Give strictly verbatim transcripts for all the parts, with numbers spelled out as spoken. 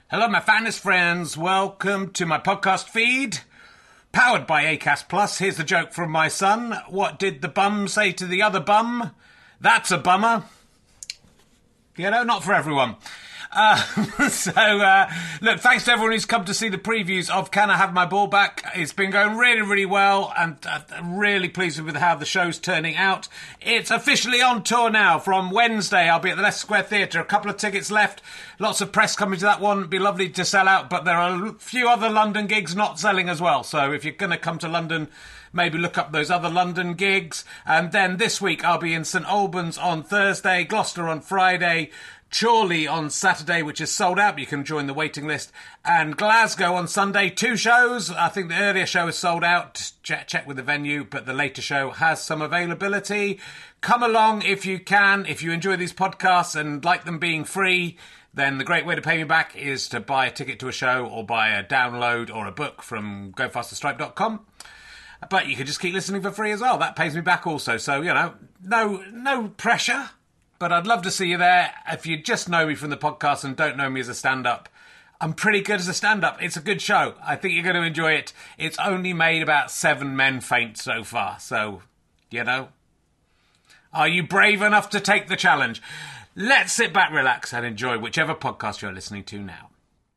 Hello, my finest friends. Welcome to my podcast feed, powered by Acast Plus. Here's the joke from my son. What did the bum say to the other bum? That's a bummer. You know, not for everyone. Uh, so, uh, look, thanks to everyone who's come to see the previews of Can I Have My Ball Back? It's been going really, really well, and uh, really pleased with how the show's turning out. It's officially on tour now. From Wednesday, I'll be at the Leicester Square Theatre. A couple of tickets left. Lots of press coming to that one. It'd be lovely to sell out, but there are a few other London gigs not selling as well. So if you're going to come to London, maybe look up those other London gigs. And then this week, I'll be in St Albans on Thursday, Gloucester on Friday, Chorley on Saturday, which is sold out, but you can join the waiting list, and Glasgow on Sunday. Two shows. I think the earlier show is sold out. Check, check with the venue, but the later show has some availability. Come along if you can. If you enjoy these podcasts and like them being free, then the great way to pay me back is to buy a ticket to a show or buy a download or a book from go faster stripe dot com. But you can just keep listening for free as well. That pays me back also. So, you know, no, no pressure. But I'd love to see you there. If you just know me from the podcast and don't know me as a stand-up, I'm pretty good as a stand-up. It's a good show. I think you're going to enjoy it. It's only made about seven men faint so far. So, you know, are you brave enough to take the challenge? Let's sit back, relax, and enjoy whichever podcast you're listening to now.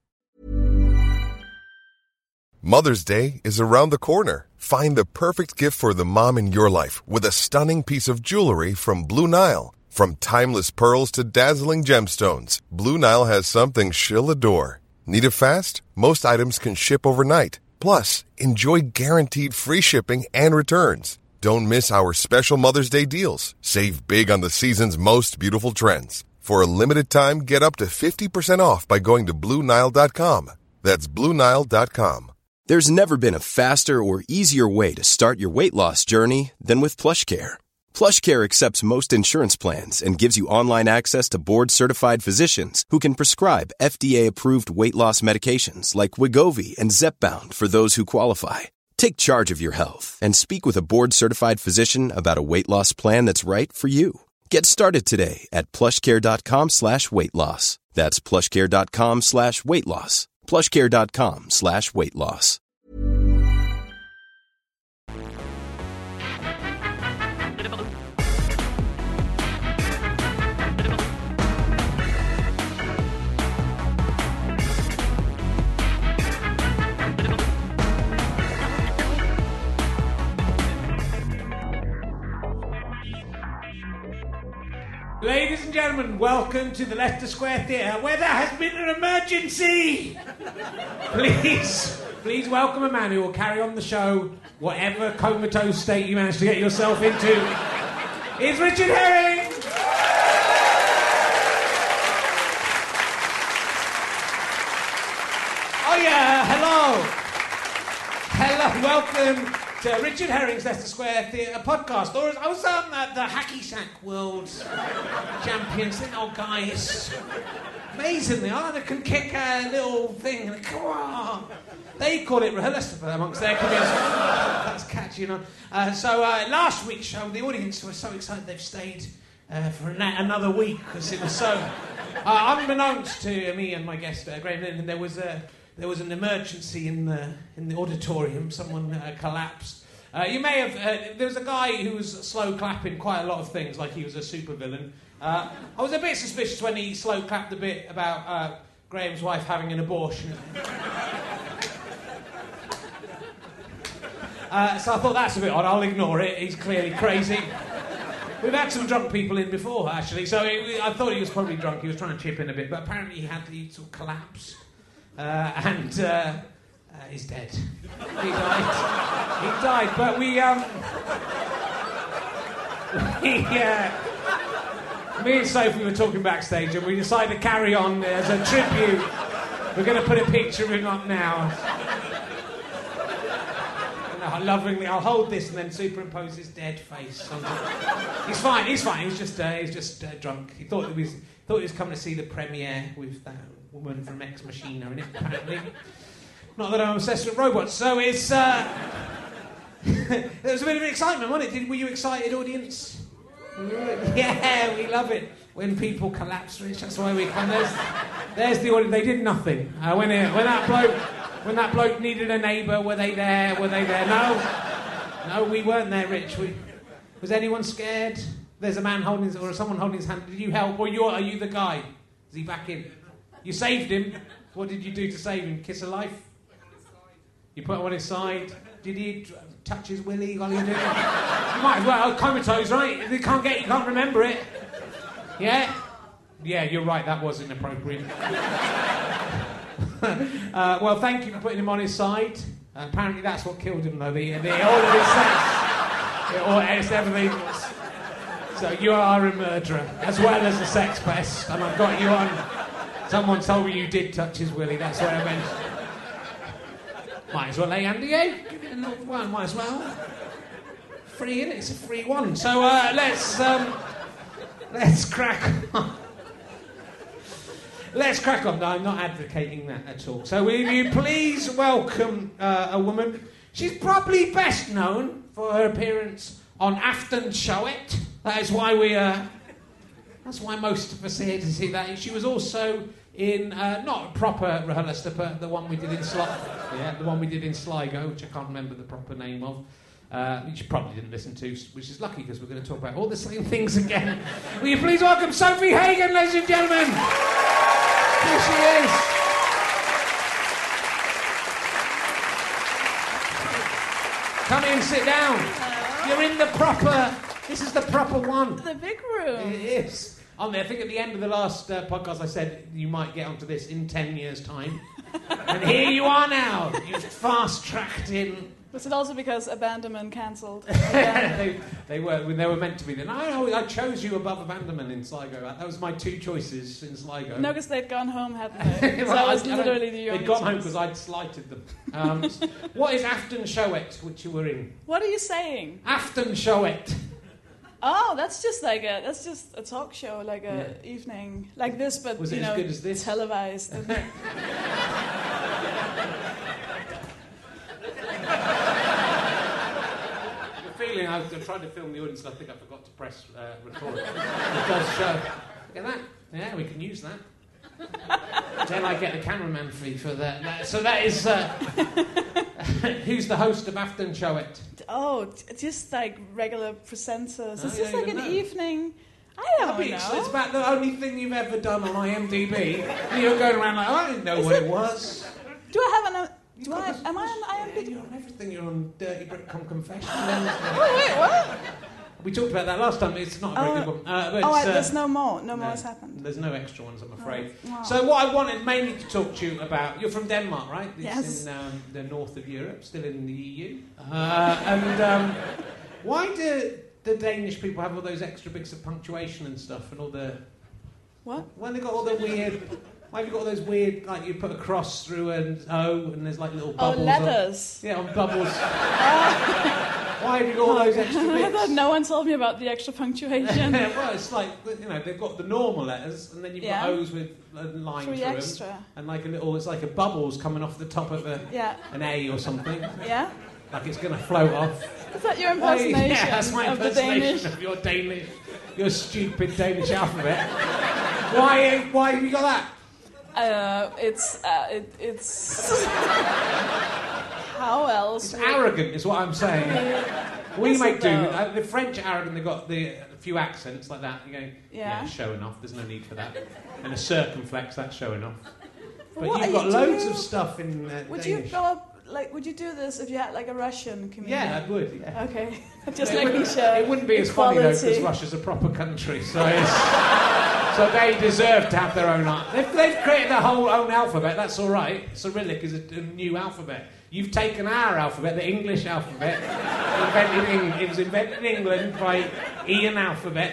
Mother's Day is around the corner. Find the perfect gift for the mom in your life with a stunning piece of jewelry from Blue Nile. From timeless pearls to dazzling gemstones, Blue Nile has something she'll adore. Need it fast? Most items can ship overnight. Plus, enjoy guaranteed free shipping and returns. Don't miss our special Mother's Day deals. Save big on the season's most beautiful trends. For a limited time, get up to fifty percent off by going to Blue Nile dot com. That's Blue Nile dot com. There's never been a faster or easier way to start your weight loss journey than with PlushCare. PlushCare accepts most insurance plans and gives you online access to board-certified physicians who can prescribe F D A-approved weight loss medications like Wegovy and Zepbound for those who qualify. Take charge of your health and speak with a board-certified physician about a weight loss plan that's right for you. Get started today at plushcare.com slash weight loss. That's plushcare.com slash weight loss. plushcare.com slash weight loss. Ladies and gentlemen, welcome to the Leicester Square Theatre, where there has been an emergency. Please, please welcome a man who will carry on the show, whatever comatose state you managed to get yourself into. It's Richard Herring. Oh yeah, hello. Hello, welcome to Richard Herring's Leicester Square Theatre podcast. Or I was um, at the Hacky Sack World Champions. Thing, old guys, amazingly, I they can kick a little thing and come on. They call it rehearsal amongst their community. That's catchy, you know. Uh, so uh, last week's show, the audience were so excited they've stayed uh, for an- another week because it was so. Uh, unbeknownst to me and my guest uh, Graham Linden, there was a. There was an emergency in the in the auditorium. Someone uh, collapsed. Uh, you may have... Uh, there was a guy who was slow clapping quite a lot of things, like he was a supervillain. Uh, I was a bit suspicious when he slow clapped a bit about uh, Graham's wife having an abortion. uh, so I thought, that's a bit odd. I'll ignore it. He's clearly crazy. We've had some drunk people in before, actually, so it, I thought he was probably drunk. He was trying to chip in a bit, but apparently he had the sort of collapse. Uh, and uh, uh, he's dead. He died. He died. But we, um, we, uh, me and Sophie were talking backstage, and we decided to carry on as a tribute. We're going to put a picture of him up now. And I'll lovingly, I'll hold this and then superimpose his dead face. On the... He's fine. He's fine. He's just, uh, he's just uh, drunk. He thought he was, thought he was coming to see the premiere with that woman from Ex Machina in it, apparently. Not that I'm obsessed with robots. So it's... Uh... there was a bit of excitement, wasn't it? Did, were you excited, audience? Yeah, we love it. When people collapse, Rich, that's why we come. There's, There's the audience. They did nothing. Uh, when, it, when that bloke, when that bloke needed a neighbour, were they there? Were they there? No, no, we weren't there, Rich. We, was anyone scared? There's a man holding his, or someone holding his hand. Did you help? Or you are you the guy? Is he back in? You saved him. What did you do to save him? Kiss a life? You put him on his side. Did he t- touch his willy while you did it? You might as well. Comatose, right? You can't get. You can't remember it. Yeah. Yeah, you're right, that was inappropriate. uh, well, thank you for putting him on his side. Uh, apparently that's what killed him, though, the, the, all of his sex. It, all, it's everything. So you are a murderer, as well as a sex pest, and I've got you on. Someone told me you did touch his willy, that's what I meant. Might as well lay under you. Give it a little one, might as well. Free, innit? It's a free one. So uh, let's, um, let's crack on. Let's crack on. No, I'm not advocating that at all. So will you please welcome uh, a woman. She's probably best known for her appearance on Afton Showett. That is why we, uh, that's why most of us are here to see that. She was also in, uh, not a proper RHLSTP, but the one we did in Sligo. Yeah, the one we did in Sligo, which I can't remember the proper name of. Uh, which you probably didn't listen to, which is lucky because we're going to talk about all the same things again. Will you please welcome Sophie Hagen, ladies and gentlemen? Here she is. Come in, sit down. Hello. You're in the proper, this is the proper one. The big room. It is. On there, I think at the end of the last uh, podcast I said you might get onto this in ten years' time. And here you are now. You've fast-tracked in. Was it also because Abandonment cancelled? they, they were they were meant to be there. No, no, I chose you above Abandonment in Sligo. That was my two choices in Sligo. No, because they'd gone home, hadn't they? well, so I was I, literally the only They'd gone choice. home because I'd slighted them. Um, what is Afton Showett, which you were in? What are you saying? Afton Showett. Oh, that's just like a that's just a talk show, like a yeah. evening like this, but was you it know, as good as this? televised. And feeling I was trying to film the audience, I think I forgot to press uh, record. It does show. Look at that. Yeah, we can use that. Then I get the cameraman fee for that. that so that is. Uh, who's the host of Afton Showett? Oh, t- just like regular presenters. Oh, It's yeah, just like an know. evening. I don't It's, know. it's about the only thing you've ever done on I M D B. You're going around like, oh, I didn't know Is what it, it was. Do I have an? You've Do got I? this- Am I on I M D B? Yeah, you're on everything. You're on Dirty Britcom Confession. Oh wait, what? We talked about that last time. It's not a very Oh, good one. Uh, but oh, it's, I, uh, there's no more. No, no, more has happened. There's no extra ones, I'm afraid. Oh, wow. So what I wanted mainly to talk to you about, you're from Denmark, right? It's Yes. in um, the north of Europe, still in the E U. Uh, and um, why do the Danish people have all those extra bits of punctuation and stuff and all the... What? Why they got all the weird... Why have you got all those weird, like you put a cross through an O and there's like little Oh, bubbles? letters. On, yeah, on bubbles. Why have you got all those extra I bits? thought no one told me about the extra punctuation. Well, it's like, you know, they've got the normal letters, and then you've Yeah. got O's with a line Three through extra. them, and like a little, it's like a bubbles coming off the top of a, Yeah. an A or something, Yeah? like it's going to float off. Is that your Why- impersonation yeah, that's my of the impersonation Danish? of your Danish, your stupid Danish alphabet. Why? Why have you got that? Uh, it's... Uh, it, it's... How else? It's would- arrogant, is what I'm saying. We Is make it do. though? Uh, the French are arrogant. They've got the a few accents like that. You go, Yeah. yeah, showing off. There's no need for that. And a circumflex, that's showing off. But What you've are got you loads doing? of stuff in uh, Would Danish. you go up... Like, would you do this if you had, like, a Russian comedian? Yeah, I would. Yeah. Okay. Just It like wouldn't- we show It wouldn't be as funny though, because equality. Russia's a proper country, so it's, so they deserve to have their own art. They've, they've created their whole own alphabet. That's all right. Cyrillic is a, a new alphabet. You've taken our alphabet, the English alphabet. invented in, it was invented in England by Ian Alphabet.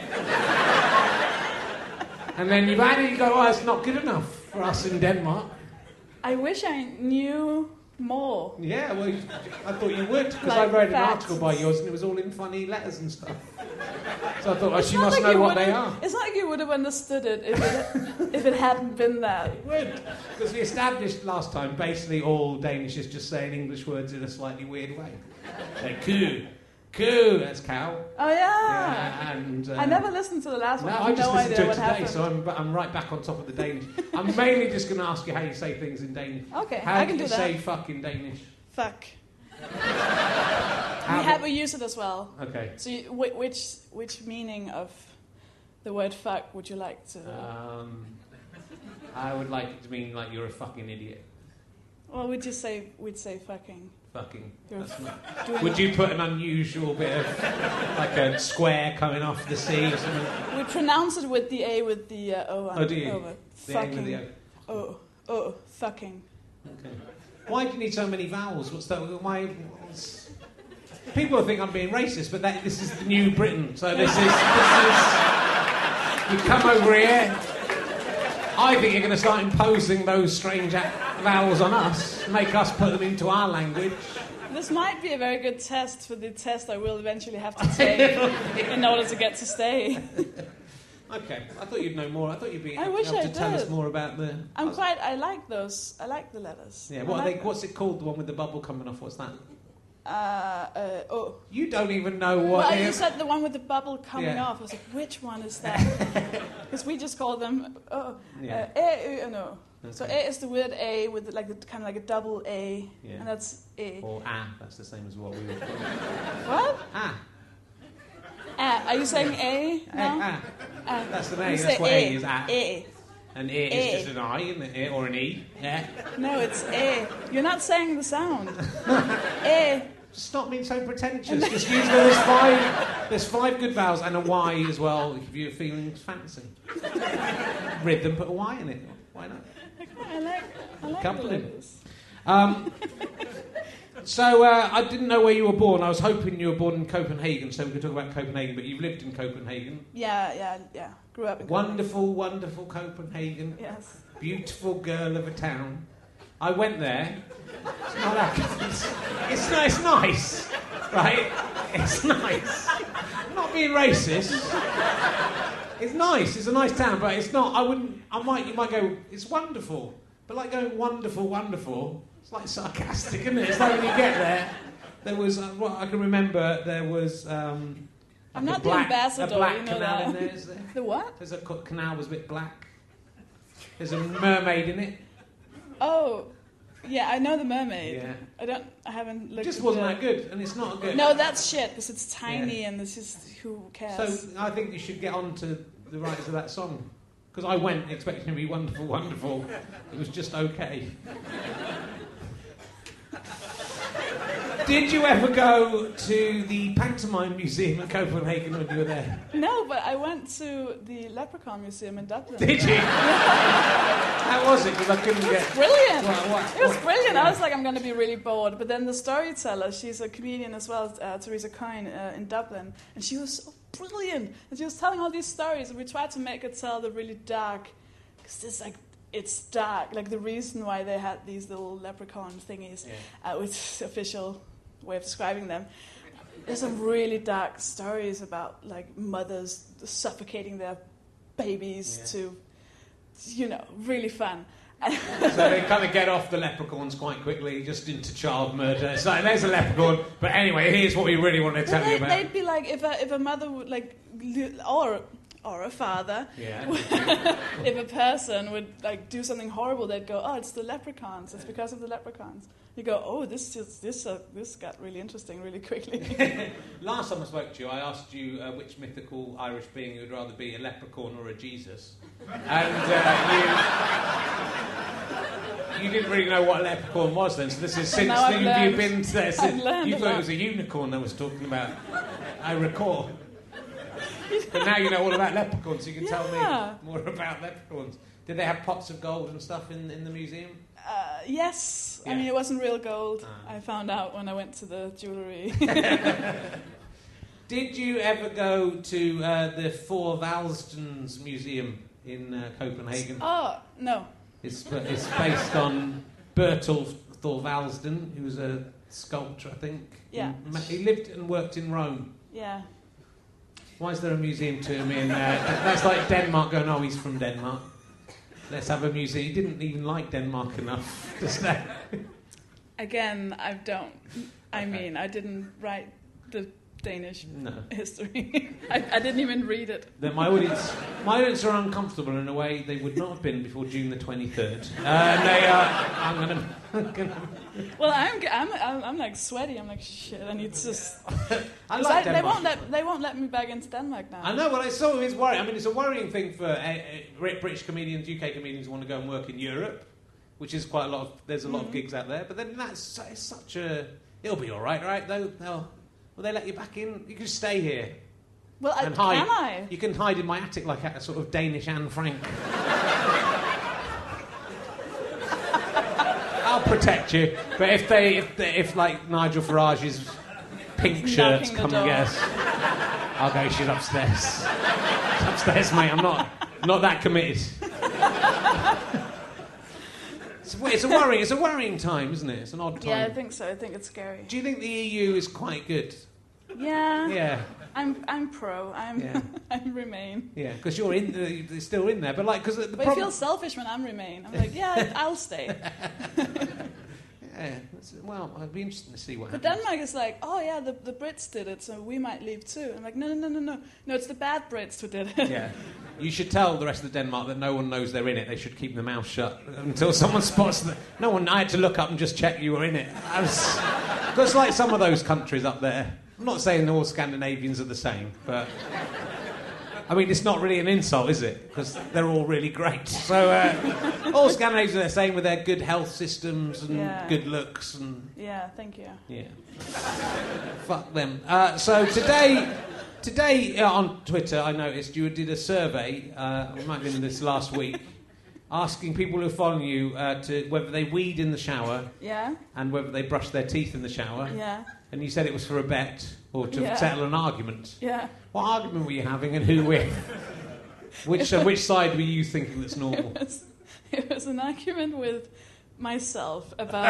And then you've added, you go, oh, it's not good enough for us in Denmark. I wish I knew more. Yeah, well, you- I thought you would, because Like I read an facts. article by yours and it was all in funny letters and stuff. So I thought, oh, It's she not must like know you what they wouldn't- are. It's not like you would have understood it if it, if it hadn't been that. It would, because we established last time, basically all Danish is just saying English words in a slightly weird way. Like, coup, Coo, that's cow. Oh yeah. Yeah, and uh, I never listened to the last one. No, I I have just no listened idea to it what today, happened. so I'm, I'm right back on top of the Danish. I'm mainly just going to ask you how you say things in Danish. Okay, how I do can you do that. say fuck in Danish? Fuck. How we do- have we use it as well. Okay. So you, whi- which which meaning of the word fuck would you like to? Um, I would like it to mean like you're a fucking idiot. Well, we'd just say we'd say fucking. Fucking. You're That's not- doing Would it. you put an unusual bit of like a square coming off the sea or something? We pronounce it with the a with the uh, o. Oh, do you? Over. The A with Fucking. the O. Oh, oh, fucking. Okay. Why do you need so many vowels? What's that? Why? What's... People think I'm being racist, but that, this is the new Britain. So this is, this is. You come over here. I think you're going to start imposing those strange a- vowels on us, make us put them into our language. This might be a very good test for the test I will eventually have to take in order to get to stay. Okay, I thought you'd know more. I thought you'd be I able wish to I tell us did. more about the. I'm quite. I like those. I like the letters. Yeah, I what are like they? What's it called? The one with the bubble coming off? What's that? Uh, uh, oh. You don't even know what. Well, it you is. said the one with the bubble coming Yeah. off. I was like, which one is that? Because we just call them oh, Yeah. uh, A, Ö, and O. So Okay. A is the weird A with like the, kind of like a double A, Yeah. and that's A. Or ah, that's the same as what we would call it. What? Ah. Ah, are you saying A now? Ah, Ah. that's the You name. say That's what A. A is. Ah. A. And it A. is just an I, isn't it? Or an E. Yeah. No, it's A. You're not saying the sound. A. Stop being so pretentious. Just use the, there's five. There's five good vowels and a Y as well if you're feeling fancy. Rhythm, put a Y in it. Why not? I like. I like Couple the in. letters. Um, so uh, I didn't know where you were born. I was hoping you were born in Copenhagen, so we could talk about Copenhagen. But you've lived in Copenhagen. Yeah, yeah, yeah. Grew up in. Wonderful, wonderful Copenhagen. Copenhagen. Yes. Beautiful girl of a town. I went there. It's not that good. It's, it's, ni- it's nice, right? It's nice. I'm not being racist. It's nice. It's a nice town, but it's not. I wouldn't. I might. You might go. It's wonderful, but like going wonderful, wonderful. It's like sarcastic, isn't it? It's like when you get there. There was. Uh, what I can remember. There was. Um, I'm like not a the black, ambassador, A black you know canal that. in there. Is there? The what? There's a co- canal was a bit black. There's a mermaid in it. Oh, yeah, I know the mermaid. Yeah. I don't. I haven't It looked. just at wasn't the... that good, and it's not good. No, that's shit because it's tiny Yeah. and this is who cares. So I think you should get on to the writers of that song. Because I went expecting to be wonderful, wonderful. It was just okay. Did you ever go to the Pantomime Museum in Copenhagen when you were there? No, but I went to the Leprechaun Museum in Dublin. Did you? How was it? Because I couldn't get... Brilliant! What- what- it was what- brilliant. yeah. I was like, I'm going to be really bored. But then the storyteller, she's a comedian as well, uh, Teresa Coyne uh, in Dublin, and she was so brilliant. And she was telling all these stories, and we tried to make her tell the really dark, because it's like it's dark. Like the reason why they had these little leprechaun thingies, Yeah. uh, with official way of describing them. There's some really dark stories about like mothers suffocating their babies Yeah. to, you know, really fun. So they kind of get off the leprechauns quite quickly, just into child murder. It's like, there's a leprechaun, but anyway, here's what we really want to tell Well, you they, about. they'd be like, if a if a mother would like, li- or or a father, Yeah. if a person would like do something horrible, they'd go, oh, it's the leprechauns. It's because of the leprechauns. You go, oh, this just this uh, this got really interesting really quickly. Last time I spoke to you, I asked you uh, which mythical Irish being you would rather be, a leprechaun or a Jesus. And uh, you, you didn't really know what a leprechaun was then, so this is since now I've then learned. you've been there. I've Since, learned you a thought it lot. was a unicorn I was talking about. I recall. But now you know all about leprechauns, so you can Yeah. tell me more about leprechauns. Did they have pots of gold and stuff in, in the museum? Uh, yes, I Yeah. mean it wasn't real gold. Ah. I found out when I went to the jewellery. Did you ever go to uh, the Four Valstens Museum in uh, Copenhagen? Oh no, It's, it's based on Bertel Thorvaldsen, who was a sculptor, I think. Yeah. He, ma- he lived and worked in Rome. yeah. Why is there a museum to him in... Uh, that's like Denmark going, oh, he's from Denmark. Let's have a museum. He didn't even like Denmark enough to stay. Again, I don't. I Okay. mean, I didn't write the Danish No. history. I, I didn't even read it. That my audience, my audience are uncomfortable in a way they would not have been before June the twenty-third. Uh, and they are. I'm gonna. I'm gonna Well, I'm, I'm, I'm, I'm like sweaty. I'm like shit. I need to. Just, I 'cause like they Denmark. won't let they won't let me back into Denmark now. I know. Well, it's sort of is worrying. I mean, it's a worrying thing for uh, uh, British comedians, U K comedians who want to go and work in Europe, which is quite a lot of. There's a lot Mm-hmm. of gigs out there, but then that's it's such a. It'll be all right, right? Though, they'll. Will they let you back in? You can stay here Well, I, and hide. can I? You can hide in my attic like a sort of Danish Anne Frank. I'll protect you. But if they, if, they, if like Nigel Farage's pink shirts Knocking the come door. and get us, I'll go. She's upstairs. She's upstairs, mate. I'm not not that committed. It's, it's a worrying. It's a worrying time, isn't it? It's an odd time. Yeah, I think so. I think it's scary. Do you think the E U is quite good? Yeah. Yeah. I'm I'm pro. I'm Yeah. I'm Remain. Yeah, because you're in, uh, you're still in there. But like, because the, the But it problem. feels selfish when I'm Remain. I'm like, yeah, I'll stay. Yeah, that's- well, I'd be interested to see what But happens. Denmark is like, oh yeah, the, the Brits did it, so we might leave too. I'm like, no, no, no, no, no. No, it's the bad Brits who did it. Yeah. You should tell the rest of Denmark that no one knows they're in it. They should keep their mouth shut until someone spots them. No one. I had to look up and just check you were in it. I was, because like some of those countries up there. I'm not saying all Scandinavians are the same, but I mean it's not really an insult, is it? Because they're all really great. So uh, all Scandinavians are the same with their good health systems and Yeah. good looks and. Yeah, thank you. Yeah. Fuck them. Uh, so today, today uh, on Twitter, I noticed you did a survey. Uh, it might have been this last week, asking people who are following you uh, to whether they weed in the shower Yeah, and whether they brush their teeth in the shower. yeah, And you said it was for a bet or to Yeah. settle an argument. yeah. What argument were you having, and who with? Which uh, which side were you thinking that's normal? It was, it was an argument with myself about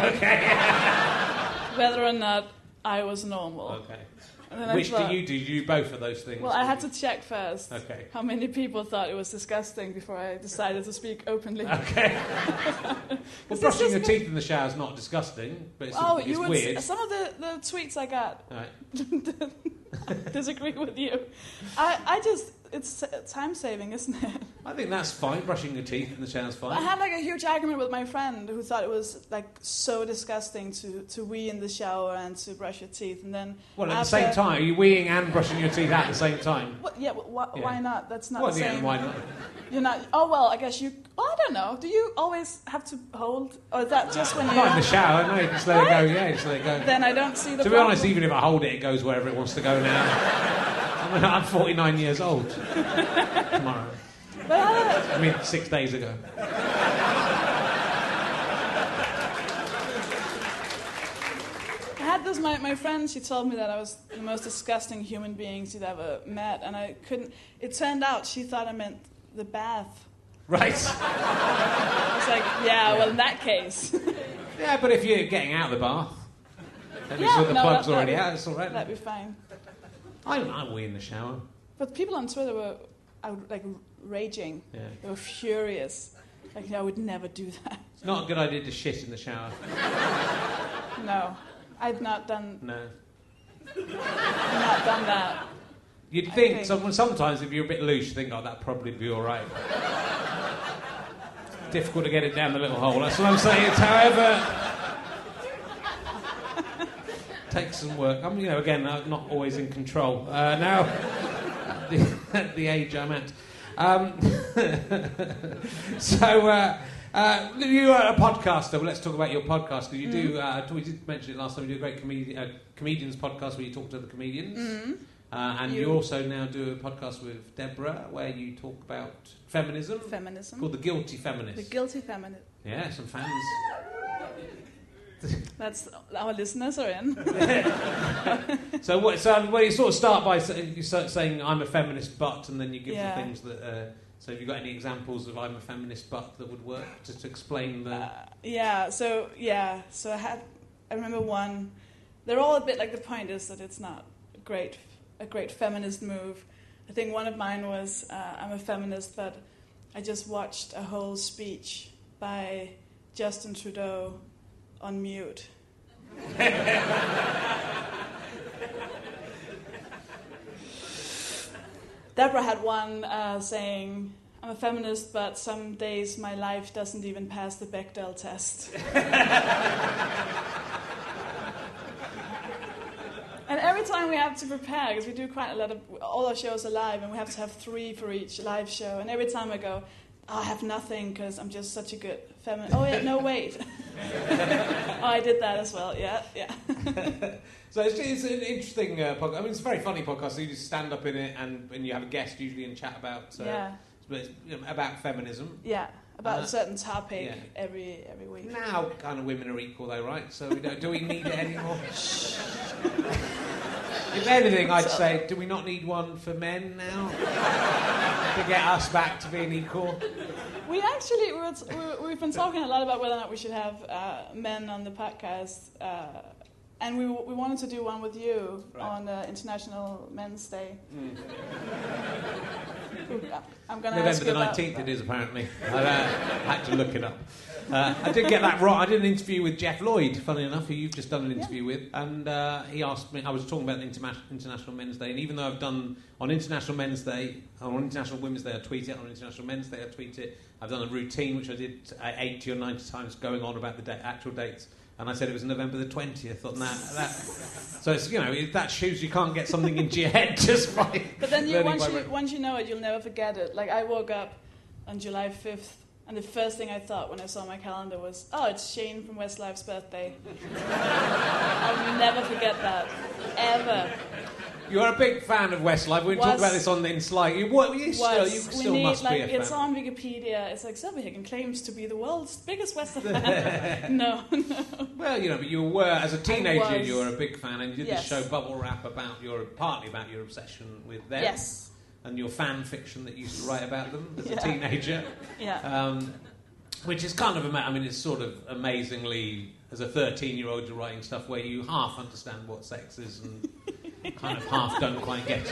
whether or not I was normal. Okay. And then I Which thought- do you do? You do both of those things? Well, I had to check first Okay. how many people thought it was disgusting before I decided to speak openly. Okay. Well, Is this brushing just your me? teeth in the shower is not disgusting, but it's, Oh, it's you would. weird. Some of the, the tweets I got Right. disagree with you. I, I just, it's time saving, isn't it? I think that's fine. Brushing your teeth in the shower is I fine. had like a huge argument with my friend who thought it was like so disgusting to, to wee in the shower and to brush your teeth, and then Well, at the after- same time, are you weeing and brushing your teeth at the same time? What, yeah, but why, Yeah. why not? That's not Well, the yeah, same. why not? You're not. Oh well, I guess you. Well, I don't know. Do you always have to hold, or is that just when you? Not in the shower. No, you just let it go. Yeah, just let it go. Then I don't see the. To be problem. honest, even if I hold it, it goes wherever it wants to go now. I mean, I'm forty-nine years old tomorrow. But I, I mean, six days ago. I had this. My my friend. She told me that I was the most disgusting human being she'd ever met, and I couldn't. It turned out she thought I meant the bath. Right. I was like, yeah, well, in that case, Yeah, but if you're getting out of the bath, at least Yeah, with the no, plug's that- already that- out, it's all right. that'd be fine. I don't I wee in the shower. But people on Twitter were, out, like, raging. Yeah. They were furious. Like, I would never do that. It's not a good idea to shit in the shower. No, I've not done No. not done that. You'd I think, think- some, sometimes if you're a bit loose, you think, oh, that'd probably be all right. Difficult to get it down the little hole. That's what I'm saying. It's however... takes some work. I'm, you know, again, I'm not always in control. Uh, now, at the, at the age I'm at. Um, so, uh, uh, you are a podcaster. Well, let's talk about your podcast. You do, uh, we did mention it last time, you do a great comedi- uh, comedians podcast where you talk to other comedians. Mm-hmm. Uh, and you... You- also now do a podcast with Deborah where you talk about feminism. Feminism. Called The Guilty Feminist. The guilty feminist. Yeah, some fans. That's our listeners are in. So, what, so well, you sort of start by say, you start saying, I'm a feminist but, and then you give Yeah. the things that... Uh, so have you got any examples of I'm a feminist but that would work to, to explain the... Uh, yeah. So yeah. So I had. I remember one. They're all a bit like the point is that it's not a great a great feminist move. I think one of mine was uh, I'm a feminist, but I just watched a whole speech by Justin Trudeau on mute. Deborah had one uh, saying, I'm a feminist, but some days my life doesn't even pass the Bechdel test. And every time we have to prepare, because we do quite a lot of, all our shows are live, and we have to have three for each live show. And every time I go, oh, I have nothing because I'm just such a good feminist. Oh, yeah, no, wait. Oh, I did that as well, yeah, yeah. So it's, it's an interesting uh, podcast. I mean, it's a very funny podcast. So you just stand up in it, and, and you have a guest usually and chat about uh, yeah. you know, about feminism. Yeah, about Uh, a certain topic yeah. every every week. Now, kind of women are equal, though, right? So we don't, do we need it anymore? If anything, I'd say, do we not need one for men now to get us back to being equal? We actually, we were, we, we've been talking a lot about whether or not we should have uh, men on the podcast, uh, and we we wanted to do one with you Right. on uh, International Men's Day. Mm. I'm going to ask November you the about- nineteenth it is, apparently. I uh, had to look it up. Uh, I did get that wrong. I did an interview with Jeff Lloyd, funnily enough, who you've just done an interview Yeah. with, and uh, he asked me, I was talking about the Interma- International Men's Day, and even though I've done on International Men's Day, on International Women's Day I tweet it, on International Men's Day I tweet it, I've done a routine which I did uh, eighty or ninety times going on about the da- actual dates, and I said it was November the twentieth on that. that so it's, you know, it, that shows you can't get something into your head just by But then you, learning once by you rote. once you know it, you'll never forget it. Like, I woke up on July fifth, and the first thing I thought when I saw my calendar was, oh, it's Shane from Westlife's birthday. I'll never forget that. Ever. You're a big fan of Westlife. We Was- talked about this on the in slide. You, what, you still, Was, you we still need, must like, be a fan. it's on Wikipedia. It's like, Silverhagen claims to be the world's biggest Westlife fan. No, no. Well, you know, but you were, as a teenager, was. you were a big fan, and you did Yes. this show Bubble Wrap about your, partly about your obsession with them. Yes. And your fan fiction that you used to write about them as Yeah. a teenager. Yeah. Um, which is kind of, ama- I mean, it's sort of amazingly, as a thirteen-year-old, you're writing stuff where you half understand what sex is and kind of half don't quite get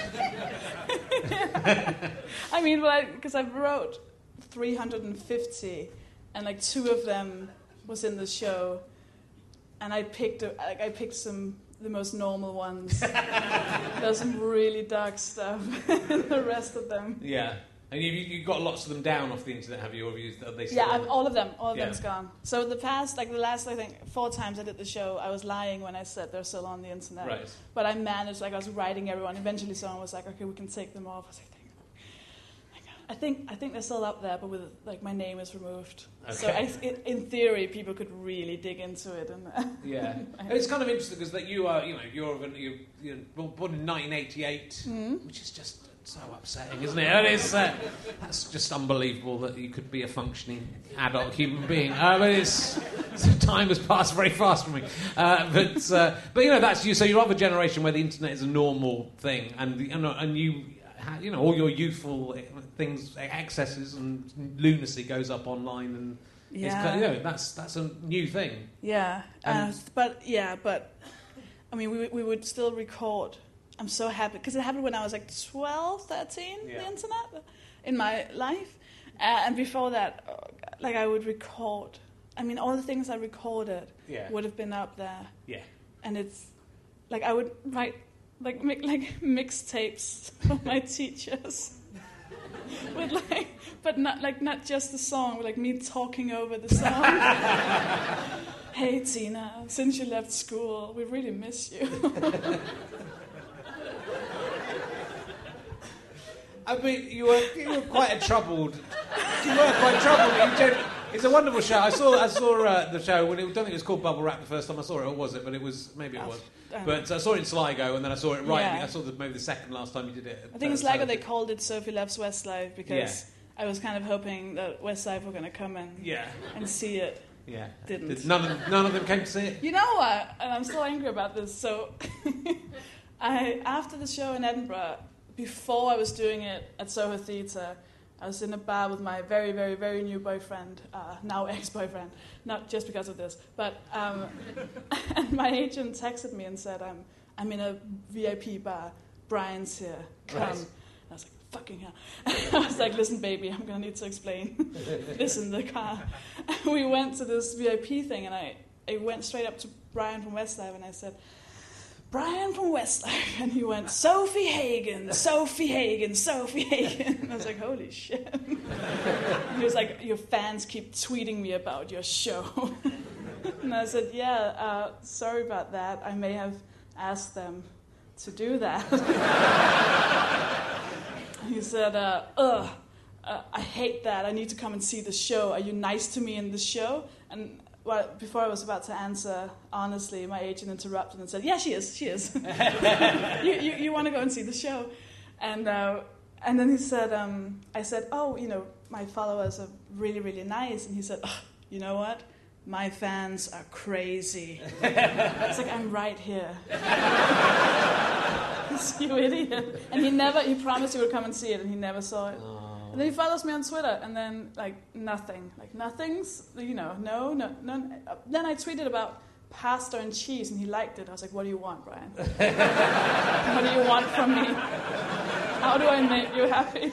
it. I mean, because I wrote three hundred fifty, and like two of them was in the show, and I picked a, like I picked some the most normal ones. There's some really dark stuff in the rest of them. Yeah. And you you got lots of them down off the internet, have you? Or have you, are they still Yeah, on? I've, all of them. All of Yeah. them's gone. So the past, like the last, I think, four times I did the show, I was lying when I said they're still on the internet. Right. But I managed, like I was writing everyone. Eventually someone was like, okay, we can take them off. I was like, thank God. I think I think they're still up there, but with like my name is removed. So Okay. I, in, in theory, people could really dig into it. And uh, Yeah, it's kind of interesting because that you are, you know, you're, of an- you're, you're born in nineteen eighty-eight, Mm-hmm. which is just so upsetting, isn't it? And it's uh, that's just unbelievable that you could be a functioning adult human being. Uh, but it's, it's time has passed very fast for me. Uh, but uh, but you know that's you. So you're of a generation where the internet is a normal thing, and the, and, and you. You know, all your youthful things, excesses and lunacy goes up online, and it's Yeah. kind of, you know, that's that's a new thing. yeah, uh, And- but yeah, but I mean, we we would still record. I'm so happy because it happened when I was like twelve, thirteen, Yeah. the internet in my life, uh, and before that, oh God, like I would record. I mean, all the things I recorded Yeah. would have been up there, Yeah. and it's like I would write like mi- like mixtapes for my teachers. With like, but not like not just the song, but like me talking over the song. Hey Tina, since you left school, we really miss you. I mean, you were you were quite a troubled. You were quite troubled. You gen- it's a wonderful show. I saw I saw uh, the show when it, I don't think it was called Bubble Wrap the first time I saw it, or was it? But it was maybe it was. Um, But I saw it in Sligo, and then I saw it right. Yeah. I saw the, maybe the second last time you did it. I think in Uh, Sligo they Saturday. called it Sophie Loves Westlife because I was kind of hoping that Westlife were going to come in Yeah, and see it. yeah. Didn't. Did none of none of them came to see it. You know what? And I'm still angry about this. So, I after the show in Edinburgh, before I was doing it at Soho Theatre, I was in a bar with my very, very, very new boyfriend, uh, now ex-boyfriend, not just because of this, but um, and my agent texted me and said, "I'm I'm in a V I P bar. Brian's here. Come." Right. I was like, "Fucking hell!" I was like, "Listen, baby, I'm gonna need to explain this in the car." We went to this V I P thing, and I I went straight up to Brian from Westlife, and I said, Brian from Westlife. And he went, Sophie Hagen, Sophie Hagen, Sophie Hagen. And I was like, holy shit. And he was like, your fans keep tweeting me about your show. And I said, yeah, uh, sorry about that. I may have asked them to do that. He said, uh, ugh, uh, I hate that. I need to come and see the show. Are you nice to me in the show? And well, before I was about to answer, honestly, my agent interrupted and said, yeah, she is, she is. you you, you want to go and see the show? And uh, and then he said, um, I said, oh, you know, my followers are really, really nice. And he said, oh, you know what? My fans are crazy. It's like, I'm right here. You idiot. And he never, he promised he would come and see it, and he never saw it. Aww. And then he follows me on Twitter, and then, like, nothing. Like, nothing's, you know, no, no, no. Then I tweeted about pasta and cheese, and he liked it. I was like, what do you want, Brian? What do you want from me? How do I make you happy?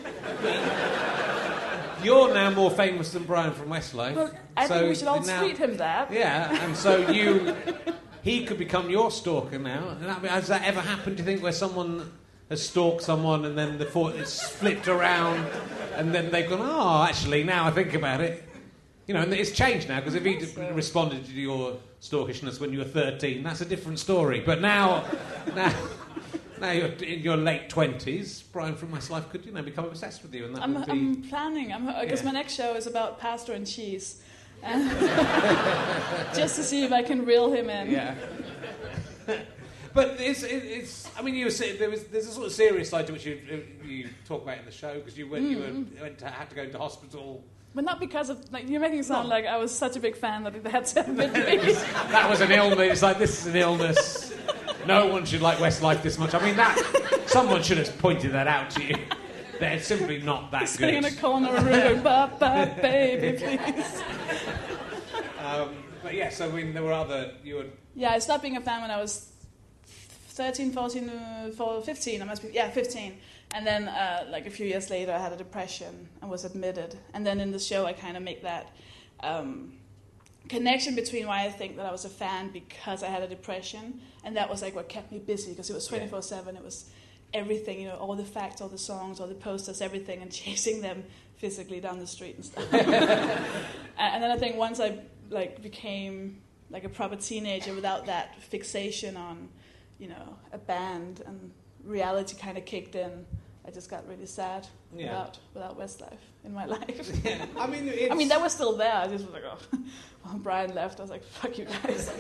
You're now more famous than Brian from Westlife. Well, I so think we should all now, tweet him that. Yeah, and so you... He could become your stalker now. Has that ever happened, do you think, where someone has stalked someone and then the thought it's flipped around and then they've gone, oh, actually, now I think about it. You know, and it's changed now, because if he so. responded to your stalkishness when you were thirteen, that's a different story. But now, now, now you're in your late twenties, Brian from Westlife could, you know, become obsessed with you. And that I'm, would be... I'm planning, I'm, because yeah. my next show is about pasta and cheese. And just to see if I can reel him in. Yeah. But it's, it's. I mean, you were there was there's a sort of serious side to which you you talk about in the show, because you went mm. you were, went to, had to go into hospital. But not because of, like, you're making it sound no. like I was such a big fan that they had to admit me. That was an illness. It's like, this is an illness. No one should like Westlife this much. I mean, that someone should have pointed that out to you. They're simply not that Sitting good. Sitting in a corner of a room going, ba, ba, baby, please. Um, but yes, I mean, there were other... You were... Yeah, I stopped being a fan when I was thirteen, fourteen, uh, fifteen. I must be... Yeah, fifteen. And then, uh, like, a few years later, I had a depression and was admitted. And then in the show, I kind of make that um, connection between why I think that I was a fan because I had a depression. And that was, like, what kept me busy, because it was twenty-four seven. It was... everything, you know, all the facts, all the songs, all the posters, everything, and chasing them physically down the street and stuff. And then I think once I, like, became, like, a proper teenager without that fixation on, you know, a band, and reality kind of kicked in, I just got really sad yeah. without without Westlife in my life. Yeah. I mean, it's... I mean, that was still there. I just was like, oh, when Brian left, I was like, fuck you guys.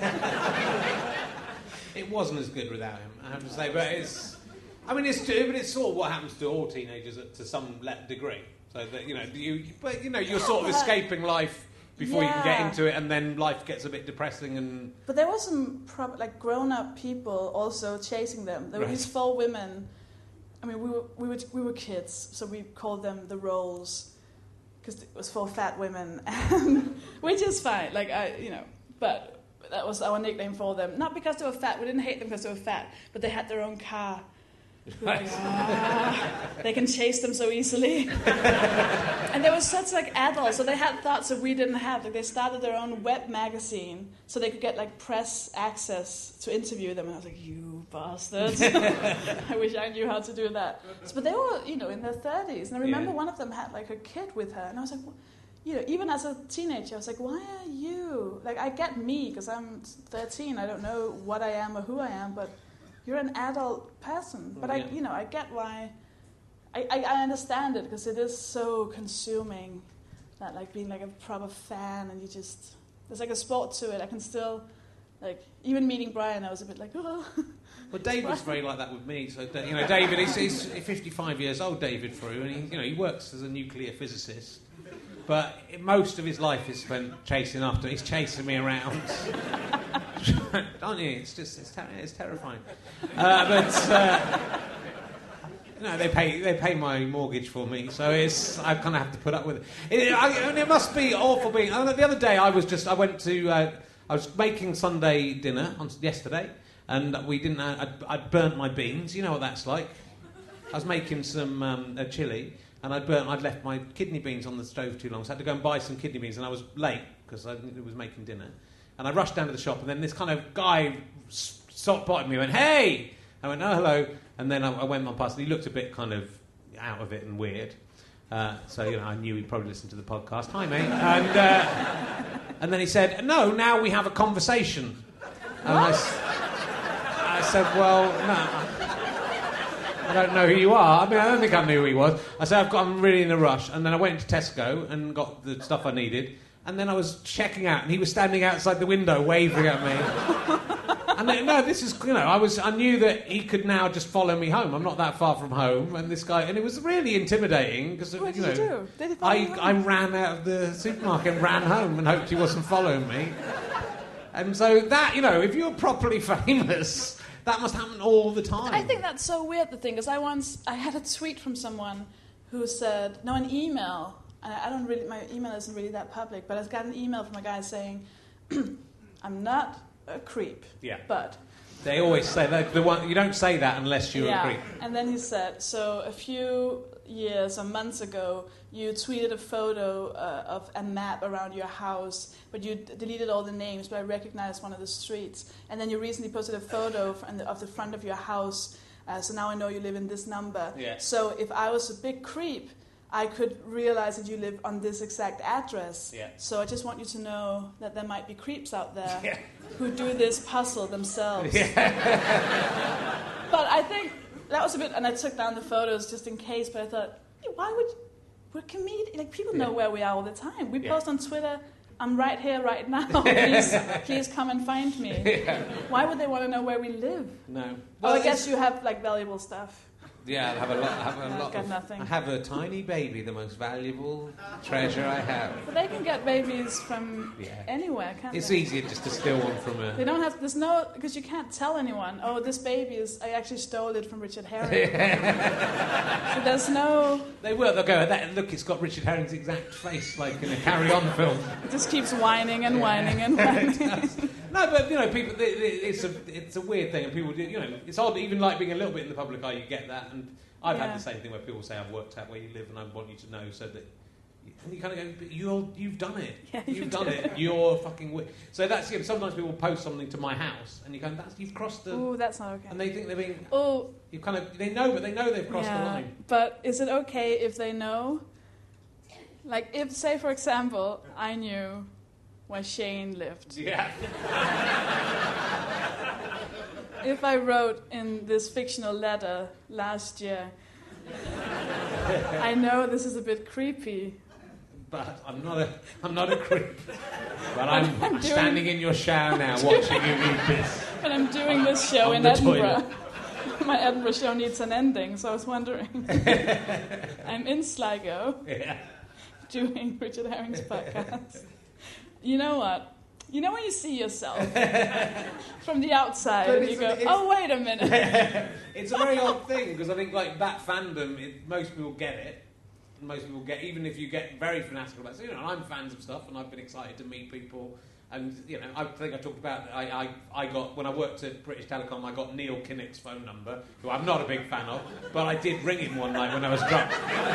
It wasn't as good without him, I have to say, but it's... I mean, it's but it's sort of what happens to all teenagers to some degree. So that, you know, you but you know, you're sort of escaping life before yeah. you can get into it, and then life gets a bit depressing. And but there were some pro- like grown-up people also chasing them. There were right. these four women. I mean, we were we were we were kids, so we called them the Rolls because it was four fat women, which is fine. Like I, you know, but that was our nickname for them. Not because they were fat. We didn't hate them because they were fat, but they had their own car. Like, ah, they can chase them so easily. And they were such like adults, so they had thoughts that we didn't have. Like they started their own web magazine so they could get like press access to interview them. And I was like, you bastards. I wish I knew how to do that. So, but they were, you know, in their thirties. And I remember yeah. one of them had like a kid with her. And I was like, well, you know, even as a teenager, I was like, why are you? Like, I get me because I'm thirteen. I don't know what I am or who I am, but you're an adult person. But, yeah. I, you know, I get why... I, I, I understand it, because it is so consuming, that, like, being, like, a proper fan, and you just... There's, like, a sport to it. I can still, like... Even meeting Brian, I was a bit like, oh... Well, David's very like that with me. So, you know, David, he's, he's fifty-five years old, David Frew, and he, you know, he works as a nuclear physicist. But most of his life is spent chasing after... He's chasing me around... Aren't you? It's just it's, ter- it's terrifying. Uh, but uh, you know, they pay they pay my mortgage for me, so it's I kind of have to put up with it. It, I, and it must be awful being. I know, the other day I was just I went to uh, I was making Sunday dinner on yesterday, and we didn't. Uh, I'd, I'd burnt my beans. You know what that's like. I was making some um, a chili, and I'd burnt. I'd left my kidney beans on the stove too long, so I had to go and buy some kidney beans, and I was late because I was making dinner. And I rushed down to the shop, and then this kind of guy s- spotted me and went, hey! I went, oh, hello. And then I, I went on past, and he looked a bit kind of out of it and weird. Uh, so, you know, I knew he'd probably listen to the podcast. Hi, mate. And, uh, and then he said, no, now we have a conversation. And I, I said, well, no, I don't know who you are. I mean, I don't think I knew who he was. I said, I've got, I'm really in a rush. And then I went into Tesco and got the stuff I needed. And then I was checking out, and he was standing outside the window waving at me. And then, no, this is, you know, I was, I knew that he could now just follow me home. I'm not that far from home, and this guy, and it was really intimidating because, What you did know, you do? Did he follow I, you home? I ran out of the supermarket and ran home and hoped he wasn't following me. And so that, you know, if you're properly famous, that must happen all the time. I think that's so weird, the thing, because I once, I had a tweet from someone who said, no, an email, and I don't really, my email isn't really that public, but I got an email from a guy saying, I'm not a creep, Yeah. but... They always say that. The one, you don't say that unless you yeah. agree. And then he said, so a few years or months ago, you tweeted a photo uh, of a map around your house, but you d- deleted all the names, but I recognized one of the streets. And then you recently posted a photo of the, of the front of your house, uh, so now I know you live in this number. Yeah. So if I was a big creep, I could realize that you live on this exact address. Yeah. So I just want you to know that there might be creeps out there Yeah. who do this puzzle themselves. Yeah. But I think that was a bit, and I took down the photos just in case, but I thought, why would, we're comedians, like people know Yeah. where we are all the time. We Yeah. post on Twitter, I'm right here, right now, please, please come and find me. Yeah. Why would they want to know where we live? No. Well, I it's- guess you have like valuable stuff. Yeah, I have a lot. I have a Yeah, I've lot got of, nothing. I have a tiny baby, the most valuable treasure I have. But they can get babies from Yeah. anywhere, can't It's they? easier just to steal one from They a. don't have, there's no, because you can't tell anyone, oh, this baby is, I actually stole it from Richard Herring. So there's no, They will. They'll go. That, look, it's got Richard Herring's exact face, like in a Carry On film. it just keeps whining and whining and whining. No, but you know, people. They, they, it's a it's a weird thing, and people do. You know, it's odd. Even like being a little bit in the public eye, you get that. And I've Yeah. had the same thing where people say, "I've worked out where you live, and I want you to know," so that. And you kind of go, but you're, you've done it. Yeah, you've you done do. it. You're fucking. Wi-. So that's yeah. Sometimes people post something to my house, and you go, "That's you've crossed the." Ooh, that's not okay. And they think they're being. Oh, You kind of. They know, but they know they've crossed the yeah. line. But is it okay if they know? Like, if, say, for example, I knew where Shane lived. Yeah. If I wrote in this fictional letter last year, I know this is a bit creepy. But I'm not a. I'm not a creep. But I'm, I'm doing- standing in your shower now, watching you read this. But I'm doing this show On in the Edinburgh. My Edinburgh show needs an ending, so I was wondering. I'm in Sligo Yeah. doing Richard Herring's podcast. You know what? You know when you see yourself from the outside But and you it's- go, it's- oh, wait a minute. It's a very odd thing because I think like that fandom, it, most people get it. And most people get, even if you get very fanatical about it. So, you know, I'm fans of stuff, and I've been excited to meet people. And you know, I think I talked about. I, I, I got when I worked at British Telecom, I got Neil Kinnock's phone number, who I'm not a big fan of, but I did ring him one night when I was drunk,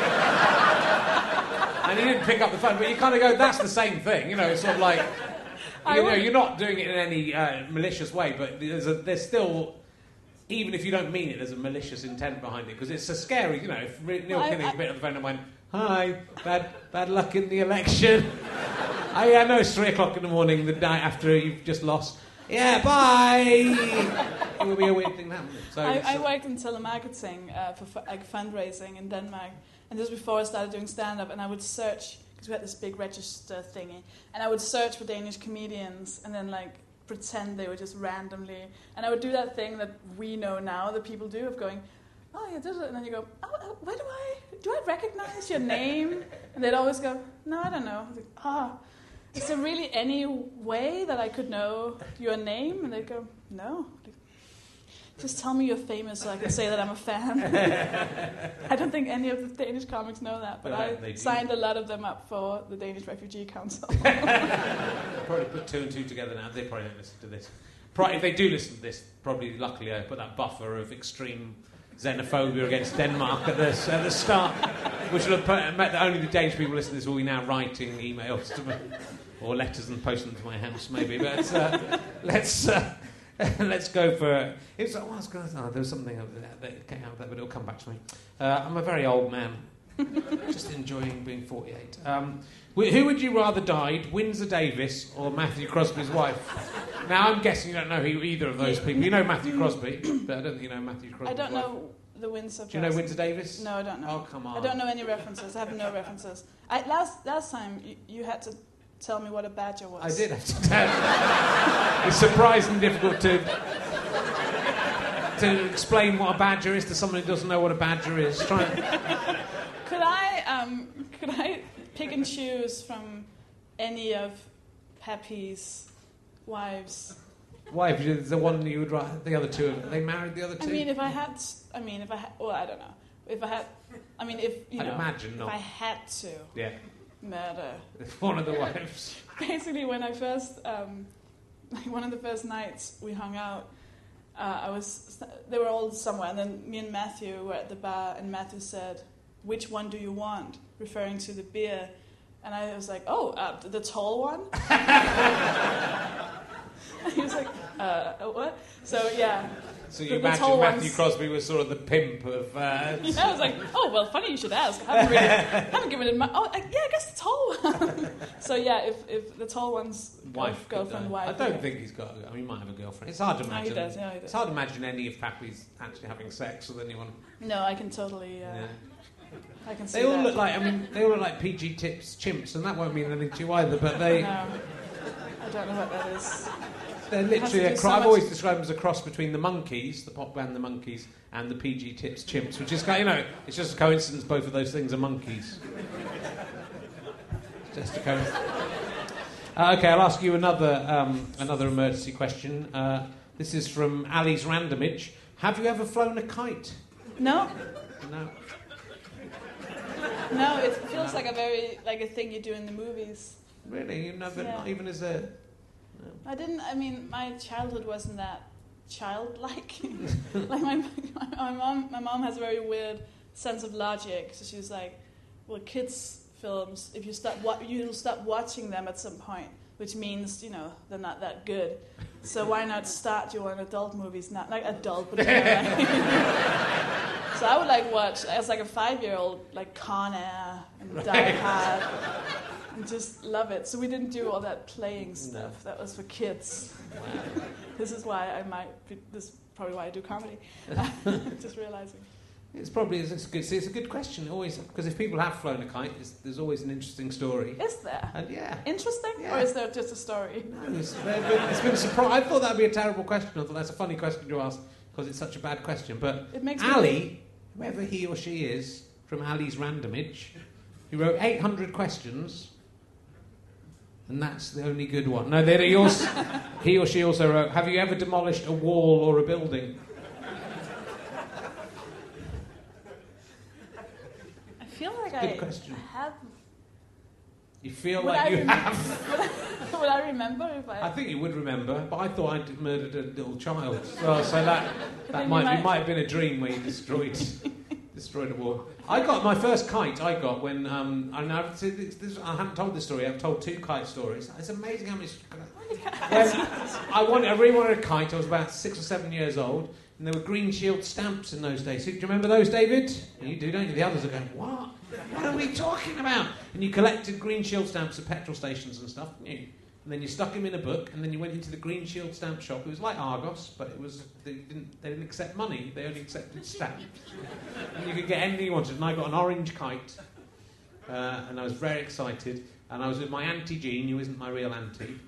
and he didn't pick up the phone. But you kind of go, that's the same thing, you know. It's sort of like, I you know, would- you're not doing it in any uh, malicious way, but there's a, there's still. Even if you don't mean it, there's a malicious intent behind it because it's so scary, you know. If Neil I- Kinnock I- bit on the phone and went, "Hi, bad bad luck in the election." I, I know it's three o'clock in the morning, the night after you've just lost. Yeah, bye. It would be a weird thing to happen. So, I, I so- worked in telemarketing uh, for fu- like fundraising in Denmark, and this was before I started doing stand-up, and I would search, because we had this big register thingy, and I would search for Danish comedians, and then like pretend they were just randomly, and I would do that thing that we know now that people do of going, oh yeah, this is it. And then you go, oh, oh, where do I, do I recognize your name? And they'd always go, no, I don't know. I was like, ah, is there really any way that I could know your name? And they'd go, no. Just tell me you're famous so I can say that I'm a fan. I don't think any of the Danish comics know that, but No, I they do. signed a lot of them up for the Danish Refugee Council. probably put two and two together now. They probably don't listen to this. Probably, if they do listen to this, probably luckily I put that buffer of extreme xenophobia against Denmark at the, at the start, which will have put, meant that only the Danish people listening to this will be now writing emails to me, or letters and posting them to my house maybe. But uh, let's uh, Let's go for... It was, oh, I was going to... Oh, there was something that came out of that, but it'll come back to me. Uh, I'm a very old man. Just enjoying being forty-eight. Um, who would you rather died, Windsor Davies or Matthew Crosby's wife? Now, I'm guessing you don't know who either of those people... You know Matthew Crosby, but I don't think you know Matthew Crosby's I don't wife. know the Windsor... Do you know Windsor Davies? No, I don't know. Oh, come on. I don't know any references. I have no references. I, last, last time, you, you had to... tell me what a badger was. I did have to tell you. It's surprisingly difficult to to explain what a badger is to someone who doesn't know what a badger is. Try and... Could I um, could I pick and choose from any of Pepe's wives? Why? If you're the one you would write, the other two, are they married the other two? I mean, if I had, I mean, if I had, well, I don't know. If I had, I mean, if you I'd know, imagine if not. I had to Yeah. murder. One of the wives. Basically, when I first, um, like one of the first nights we hung out, uh, I was, they were all somewhere, and then me and Matthew were at the bar, and Matthew said, "Which one do you want?" referring to the beer, and I was like, "Oh, uh, the tall one." And he was like, uh, "What?" So yeah. So you the, the imagine Matthew ones. Crosby was sort of the pimp of... Uh, Yeah, I was like, oh, well, funny you should ask. I haven't, really, haven't given it my... Oh, I, yeah, I guess the tall one. So, yeah, if, if the tall one's wife, girlfriend, could, uh, wife... I don't yeah. think he's got... I mean, he might have a girlfriend. It's hard to No, imagine. he does, yeah, he does. It's hard to imagine any of Pappy's actually having sex with anyone. No, I can totally... Uh, Yeah. I can see They all that. look like... I mean, they all look like P G Tips chimps, and that won't mean anything to you either, but they... No, I don't know what that is. They're It has literally to a do cro- so I've much- always described them as a cross between the Monkees, the pop band the Monkees, and the P G Tips Chimps, which is, kind- you know, it's just a coincidence both of those things are monkeys. Just a coincidence. Uh, okay, I'll ask you another um, another emergency question. Uh, this is from Ali's Randomage. Have you ever flown a kite? No, No. no, it feels like a very, like a thing you do in the movies. Really? You never, Yeah. not even as a... I didn't, I mean, my childhood wasn't that childlike. Like my, my mom, my mom has a very weird sense of logic. So she was like, well, kids films, if you start, wa- you'll start watching them at some point, which means, you know, they're not that good. So why not start your own adult movies? Not like adult, but you know, like so I would like watch, as like a five-year-old, like Con Air and Die Hard. And just love it. So we didn't do all that playing stuff. No. That was for kids. This is why I might be, this is probably why I do comedy. Just realizing. It's probably it's a good. See, it's a good question. Always, because if people have flown a kite, it's, there's always an interesting story. Is there? And yeah, interesting, yeah. Or is there just a story? No, it's, it's been a surprise. I thought that'd be a terrible question. I thought that's a funny question to ask because it's such a bad question. But it makes Ali, whoever he or she is, from Ali's Randomage, who wrote eight hundred questions. And that's the only good one. No, then he, also, he or she also wrote, have you ever demolished a wall or a building? I feel like Good I question. have... You feel Would like I you remember, have? Would I, would I remember if I... I think you would remember, but I thought I'd murdered a little child. So, so that, that Then might, you might- it might have been a dream where you destroyed... Destroyed a wall. I got my first kite. I got when um, I, know, this, this, I haven't told this story. I've told two kite stories. It's amazing how many. When I wanted, I really wanted a kite. I was about six or seven years old, and there were Green Shield stamps in those days. Do you remember those, David? You do, don't you? The others are going, what? What are we talking about? And you collected Green Shield stamps at petrol stations and stuff, didn't you? And then you stuck them in a book, and then you went into the Green Shield stamp shop. It was like Argos, but it was they didn't they didn't accept money. They only accepted stamps. And you could get anything you wanted. And I got an orange kite, uh, and I was very excited. And I was with my auntie Jean, who isn't my real auntie.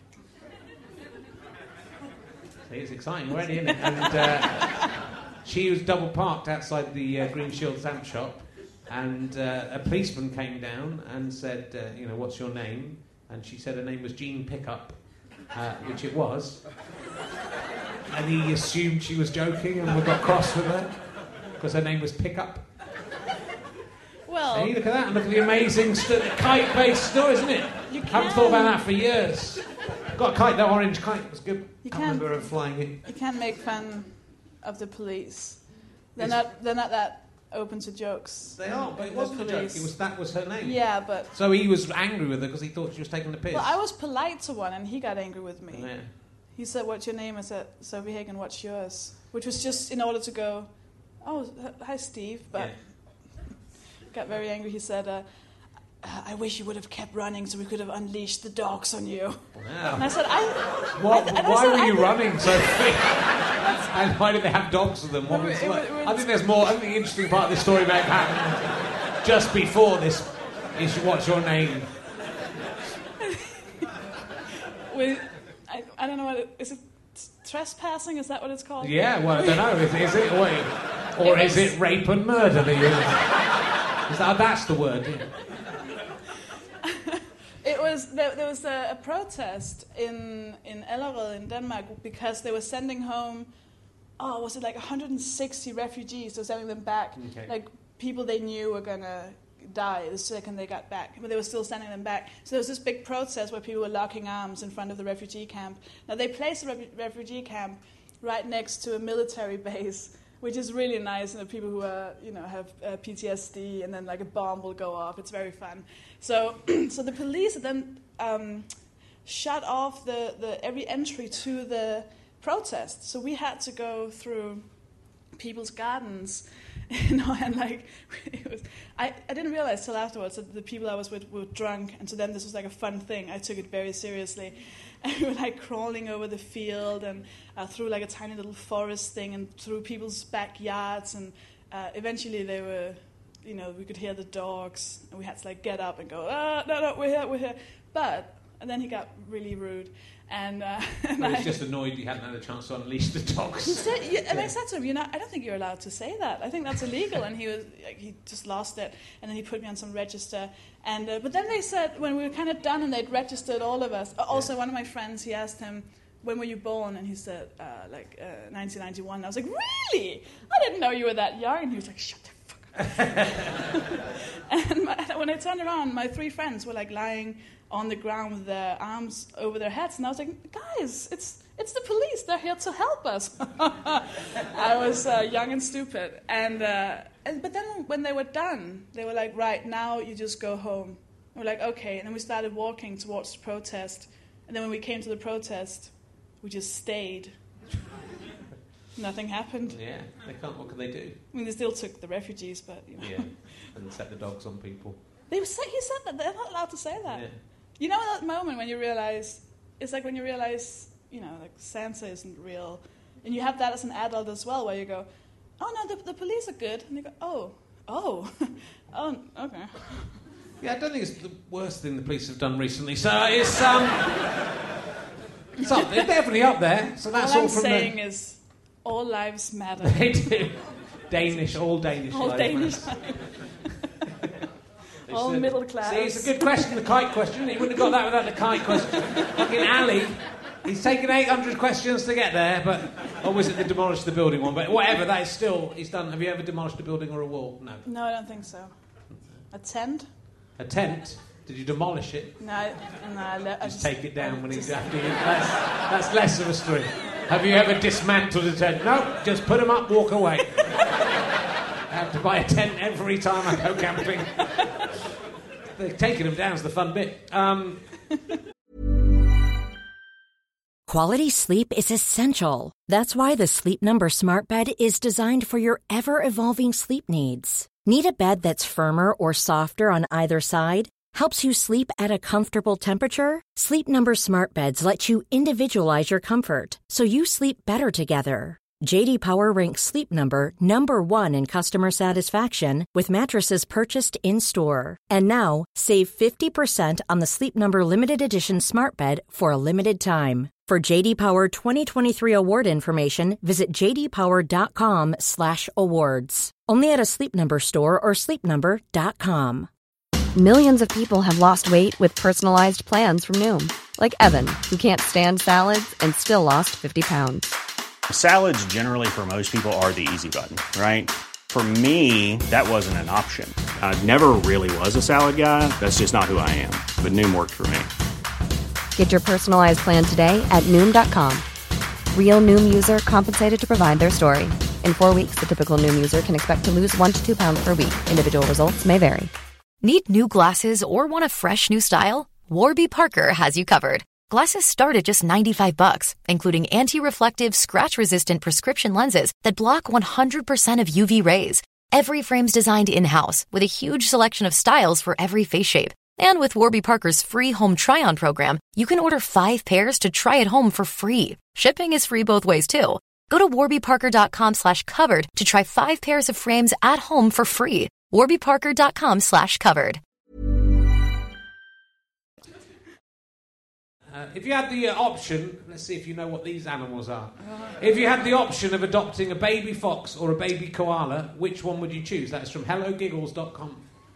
See, it's exciting already, isn't it? And uh, she was double parked outside the uh, Green Shield stamp shop, and uh, a policeman came down and said, uh, "You know, what's your name?" And she said her name was Jean Pickup, uh, which it was. And he assumed she was joking and we got cross with her because her name was Pickup. Well... Hey, look at that, and look at the amazing st- kite-based story, isn't it? You Haven't can. thought about that for years. Got a kite, that orange kite, it was good. You Can't can. remember her flying it. You can't make fun of the police. They're It's- not, they're not that open to jokes. They are, but it The wasn't a joke, police. it was, that was her name. Yeah, but... So he was angry with her because he thought she was taking the piss. Well, I was polite to one, and he got angry with me. Yeah. he said, "What's your name?" I said, "Sophie Hagen, what's yours?" Which was just in order to go, "Oh, hi, Steve." But yeah. Got very angry. He said, uh, "I wish you would have kept running so we could have unleashed the dogs on you." Wow. And I said, "I." What, I, I why said, were I you think, running so quick? And why did they have dogs with them? What was it, like? it, it, I think there's more. I think the interesting part of this story about happened just before this is what's your name? With, I, I don't know what it, is it. Trespassing, is that what it's called? Yeah, well, I don't know. Is, is it, wait, or it is was, it rape and murder? That you, is that that's the word? It was there, there was a, a protest in in Allerød in Denmark because they were sending home, oh, was it like one hundred sixty refugees? They were sending them back, okay. like people they knew were gonna die the second they got back, but they were still sending them back. So there was this big protest where people were locking arms in front of the refugee camp. Now they placed the re- refugee camp right next to a military base, which is really nice. And the people who are, you know, have uh, P T S D, and then like a bomb will go off. It's very fun. So, so the police then um, shut off the, the every entry to the protest. So we had to go through people's gardens. You know, and like, it was, I, I didn't realize till afterwards that the people I was with were drunk, and to them this was like a fun thing. I took it very seriously. And we were like crawling over the field and uh, through like a tiny little forest thing and through people's backyards, and uh, eventually they were, you know, we could hear the dogs, and we had to like get up and go, ah, no, no, we're here, we're here. But, and then he got really rude. And, uh, and I was I, just annoyed you hadn't had a chance to unleash the dogs. He said, yeah, and I said to him, "You know, I don't think you're allowed to say that. I think that's illegal." And he was, like, he just lost it. And then he put me on some register. And uh, but then they said when we were kind of done and they'd registered all of us. Also, yeah. One of my friends, he asked him, "When were you born?" And he said, uh, "Like uh, nineteen ninety-one." And I was like, "Really? I didn't know you were that young." And he was like, "Shut the fuck up." And my, when I turned around, my three friends were like lying on the ground with their arms over their heads, and I was like, "Guys, it's it's the police. They're here to help us." I was uh, young and stupid, and, uh, and but then when they were done, they were like, "Right, now you just go home." And we're like, "Okay," and then we started walking towards the protest, and then when we came to the protest, we just stayed. Nothing happened. Yeah, they can't. What can they do? I mean, they still took the refugees, but you know. Yeah, and set the dogs on people. They said, he said that they're not allowed to say that. Yeah. You know that moment when you realize, it's like when you realize, you know, like Santa isn't real. And you have that as an adult as well, where you go, "Oh no, the, the police are good." And you go, "Oh, oh, oh, okay." Yeah, I don't think it's the worst thing the police have done recently. So it's, um, it's up, they're definitely up there. So that's all, all I'm from saying the... is, all lives matter. They do. Danish, all Danish all lives Danish matter. All said, middle class. See, it's a good question, the kite question. He wouldn't have got that without the kite question. Fucking Ali, he's taken eight hundred questions to get there, but... Or was it the demolish the building one? But whatever, that is still... He's done... Have you ever demolished a building or a wall? No. No, I don't think so. A tent? A tent? Did you demolish it? No, I, no, I, le- just, I just take it down I when he's just, after you. That's, that's less of a story. Have you ever dismantled a tent? No, just put them up, walk away. I have to buy a tent every time I go camping. Taking them down is the fun bit. Um... Quality sleep is essential. That's why the Sleep Number Smart Bed is designed for your ever-evolving sleep needs. Need a bed that's firmer or softer on either side? Helps you sleep at a comfortable temperature? Sleep Number Smart Beds let you individualize your comfort, so you sleep better together. J D Power ranks Sleep Number number one in customer satisfaction with mattresses purchased in-store. And now, save fifty percent on the Sleep Number Limited Edition Smart Bed for a limited time. For J D Power twenty twenty-three award information, visit j d power dot com slash awards. Only at a Sleep Number store or sleep number dot com. Millions of people have lost weight with personalized plans from Noom. Like Evan, who can't stand salads and still lost fifty pounds. Salads generally for most people are the easy button, right? For me, that wasn't an option. I never really was a salad guy. That's just not who I am. But Noom worked for me. Get your personalized plan today at Noom dot com. Real Noom user compensated to provide their story. In four weeks, the typical Noom user can expect to lose one to two pounds per week. Individual results may vary. Need new glasses or want a fresh new style? Warby Parker has you covered. Glasses start at just ninety-five bucks, including anti-reflective, scratch-resistant prescription lenses that block one hundred percent of U V rays. Every frame's designed in-house with a huge selection of styles for every face shape. And with Warby Parker's free home try-on program, you can order five pairs to try at home for free. Shipping is free both ways, too. Go to warbyparker.com slash covered to try five pairs of frames at home for free. warbyparker.com slash covered. Uh, if you had the uh, option, let's see if you know what these animals are. If you had the option of adopting a baby fox or a baby koala, which one would you choose? That's from hello giggles dot com.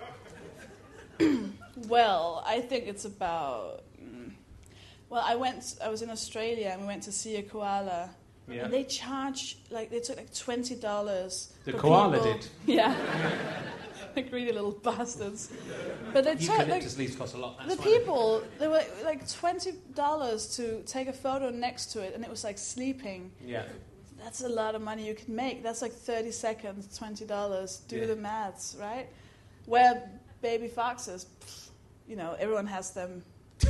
Well, I think it's about... Mm, well, I went. I was in Australia and we went to see a koala. Yeah. And they charge, like, they took like twenty dollars. The koala people. did? Yeah. Like greedy little bastards. But they took, like, Eucalyptus leaves cost a lot. That's the why people, they were like twenty dollars to take a photo next to it, and it was like sleeping. Yeah. That's a lot of money you can make. That's like thirty seconds, twenty dollars. Do Yeah. the maths, right? Where baby foxes, pff, you know, everyone has them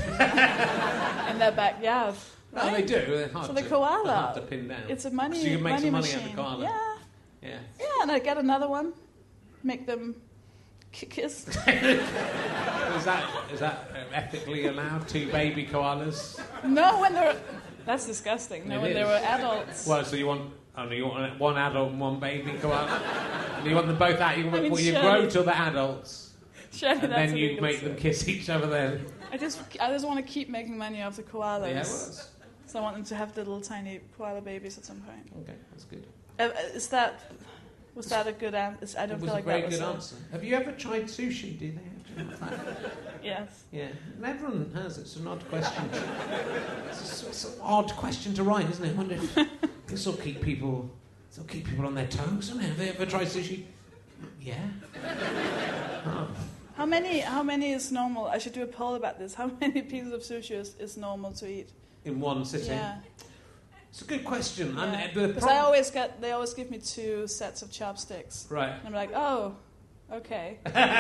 in their backyard. Right? No, they do. They're hard So to, the koala, they're hard to pin down. it's a money, so you can make money some money machine. out of the koala. Yeah. Yeah. Yeah, and I get another one, make them k- kiss. Is that is that ethically allowed? Two baby koalas? No, when they're... That's disgusting. No, It when is. they were adults. Well, so you want only you want one adult and one baby koala, and you want them both out. You, I mean, well, you surely- grow till they're adults, Surely and that's then you illegal, make so- them kiss each other. Then I just, I just want to keep making money off the koalas. yeah, well, that's, So I want them to have the little tiny koala babies at some point. okay, that's good. Uh, is that, was that a good answer? I don't It was feel a like very that was good a- answer. Have you ever tried sushi? Do they have that? Yes. Yeah, and everyone has. It's an odd question. It's, a, it's an odd question to write, isn't it? I wonder if this will keep people. This will keep people on their toes. Isn't it? Have they ever tried sushi? Yeah. Oh. How many, how many is normal? I should do a poll about this. How many pieces of sushi is, is normal to eat? In one sitting. Yeah. It's a good question. Yeah. And the Because prob- I always get, they always give me two sets of chopsticks. Right. And I'm like, oh, okay.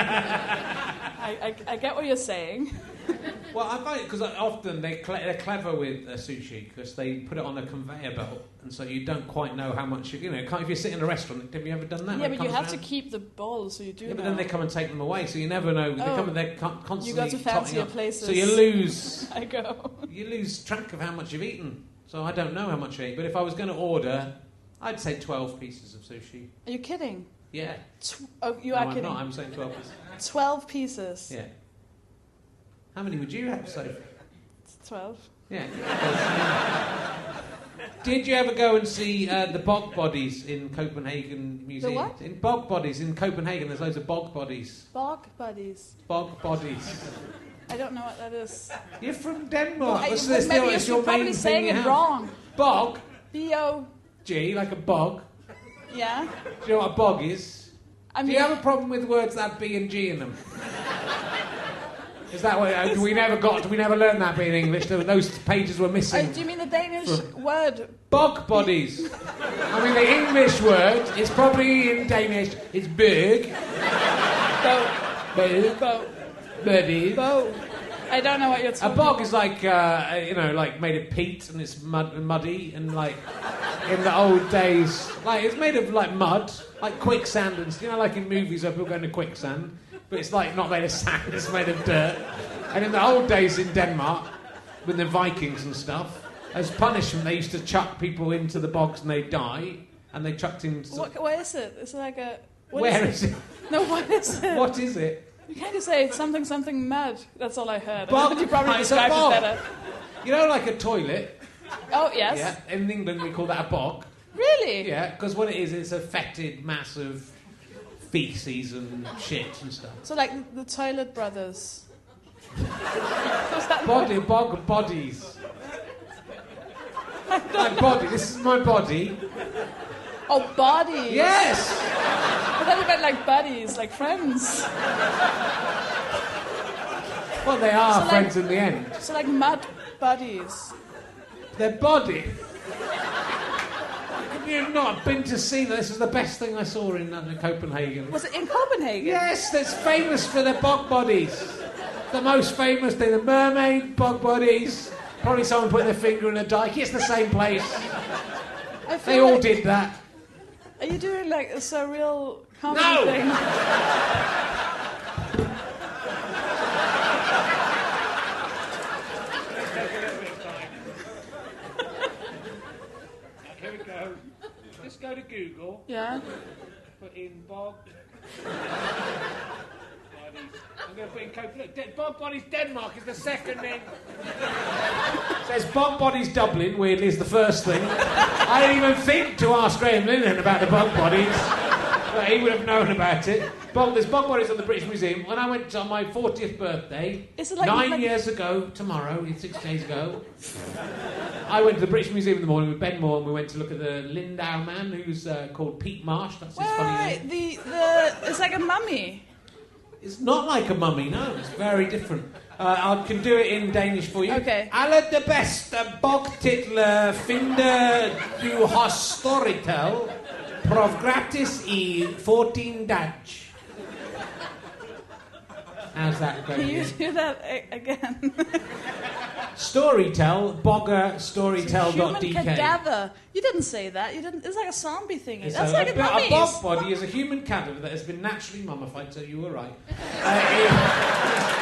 I, I, I get what you're saying. Well, I find it because often they cle- they're clever with uh, sushi because they put it on a conveyor belt, and so you don't quite know how much you, you know. Can't, if you sit in a restaurant, have you ever done that? Yeah, When it but you comes have to around? keep the bowl, so you do Yeah, but know. then they come and take them away, so you never know. They Oh. come and they're con- constantly. You go to totting fancier up. places. So you lose. I go. You lose track of how much you've eaten. So I don't know how much I ate, but if I was going to order, I'd say twelve pieces of sushi. Are you kidding? Yeah. Tw- oh, you no, are I'm kidding. not. I'm saying twelve pieces. Twelve pieces. Yeah. How many would you have, Sophie? Twelve. Yeah. Did you ever go and see uh, the bog bodies in Copenhagen Museum? what? In bog bodies in Copenhagen, there's loads of bog bodies. Bog buddies. Bog bodies. I don't know what that is. You're from Denmark. Well, I- What's well, this maybe deal? you're It's your probably main saying thing you it have. wrong. Bog, B O. G, like a bog. Yeah. Do you know what a bog is? I Do mean, you have a problem with words that have B and G in them? Is that what uh, we never got? We never learned that in English. Those pages were oh, missing. do you mean the Danish word? Bog bodies. I mean, the English word is probably in Danish. It's berg. Boat. Berg. Boat. Bodies. Boat. I don't know what you're A talking bog about. is like, uh, you know, like made of peat and it's mud muddy and like in the old days, like it's made of like mud, like quicksand and you know, like in movies where people go into quicksand, but it's like not made of sand, it's made of dirt. And in the old days in Denmark, with the Vikings and stuff, as punishment they used to chuck people into the bogs and they'd die, and they chucked into. What, what is it? Is it like a... What Where is is it? No, what is it? What is it? You can't just say something, something mud. That's all I heard. Bog. You probably It's a described bog. it better. You know, like a toilet. Oh, yes. Yeah. In England we call that a bog. Really? Yeah, because what it is, it's a fetid mass of feces and shit and stuff. So like the, the Toilet Brothers. Was that Body, bog, bodies. Like body, this is my body. Oh, bodies. Yes! I thought you meant like buddies, like friends. Well, they are So, like- friends in the end. So like mud buddies. Their body. You've not been to see that. This is the best thing I saw in uh, Copenhagen. Was it in Copenhagen? Yes, that's famous for their bog bodies. The most famous thing, the mermaid bog bodies, Probably someone put their finger in a dike. It's the same place. I They feel all like- did that. Are you doing like a surreal comedy No! thing? Here we go. Just go to Google. Yeah. Put in Bob. I'm going to put in Cope. Look, De- Bob Bodies Denmark is the second name. Says Bob Bodies Dublin, weirdly, is the first thing. I didn't even think to ask Graham Linehan about the Bob Bodies. But he would have known about it. Bob, there's Bob Bodies at the British Museum. When I went on my fortieth birthday, Is it like- nine like- years ago tomorrow, six days ago, I went to the British Museum in the morning with Ben Moore and we went to look at the Lindau man who's uh, called Pete Marsh. That's his funny Wait, name. the the it's like a mummy. It's not like a mummy, no. It's very different. Uh, I can do it in Danish for you. Okay. Alle de beste bogtitler finde du hos Storytel. Prov gratis i fourteen Dutch. How's that going? Can you do that a- again? Storytel, bogger storytel dot d Human k. cadaver. You didn't say that. You didn't. It's like a zombie thingy. It's That's a, like a, a, a mummy's. bog body is a human cadaver that has been naturally mummified, so you were right. Uh,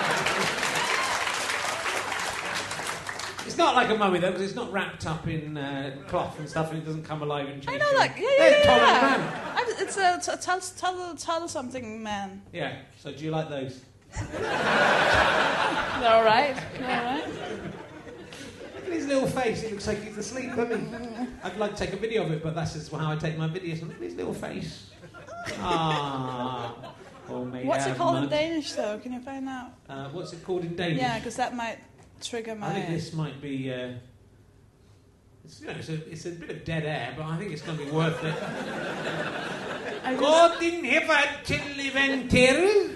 it- it's not like a mummy, though, because it's not wrapped up in uh, cloth and stuff, and it doesn't come alive and I change. know, like yeah, yeah, There's yeah. Tom and yeah. Man. I- It's a t- tell tell tell something man. Yeah, so do you like those? They're all right. They're all right. Look at his little face, it looks like he's asleep, doesn't he? I'd like to take a video of it, but that's just how I take my videos. Look at his little face. Ah. Oh, may What's have it called in mud. Danish, though? Can you find out? Uh, what's it called in Danish? Yeah, because that might trigger my. I think this might be. Uh, it's, you know, it's, a, it's a bit of dead air, but I think it's going to be worth it. I just- Godin hevad till eventuell.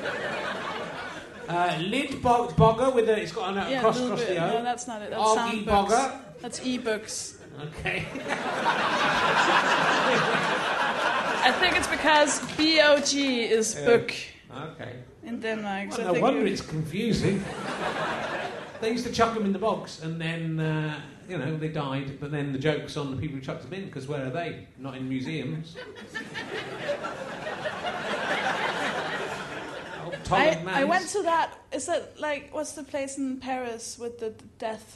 Uh, lid bog- bogger with a. It's got a yeah, cross a little across bit. the O. No, that's not it. That's Augie sound bogger. books. That's e-books. Okay. I think it's because B O G is Yeah. book Okay. in Denmark. Well, so I no think wonder you- it's confusing. They used to chuck them in the bogs, and then uh, you know they died. But then the joke's on the people who chucked them in, because where are they? Not in museums. Oh, Tom I, and I Mads. went to that. Is that like what's the place in Paris with the d- death?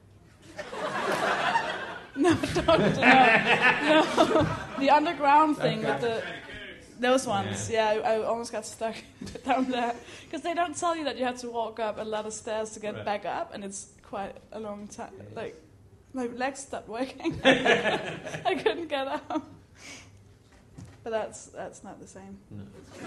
no, don't, no, no. The underground thing Okay. with the those ones. Yeah, I, I almost got stuck down there because they don't tell you that you have to walk up a lot of stairs to get Right. back up, and it's quite a long time. Like my legs stopped working. I couldn't get up. But that's that's not the same. No.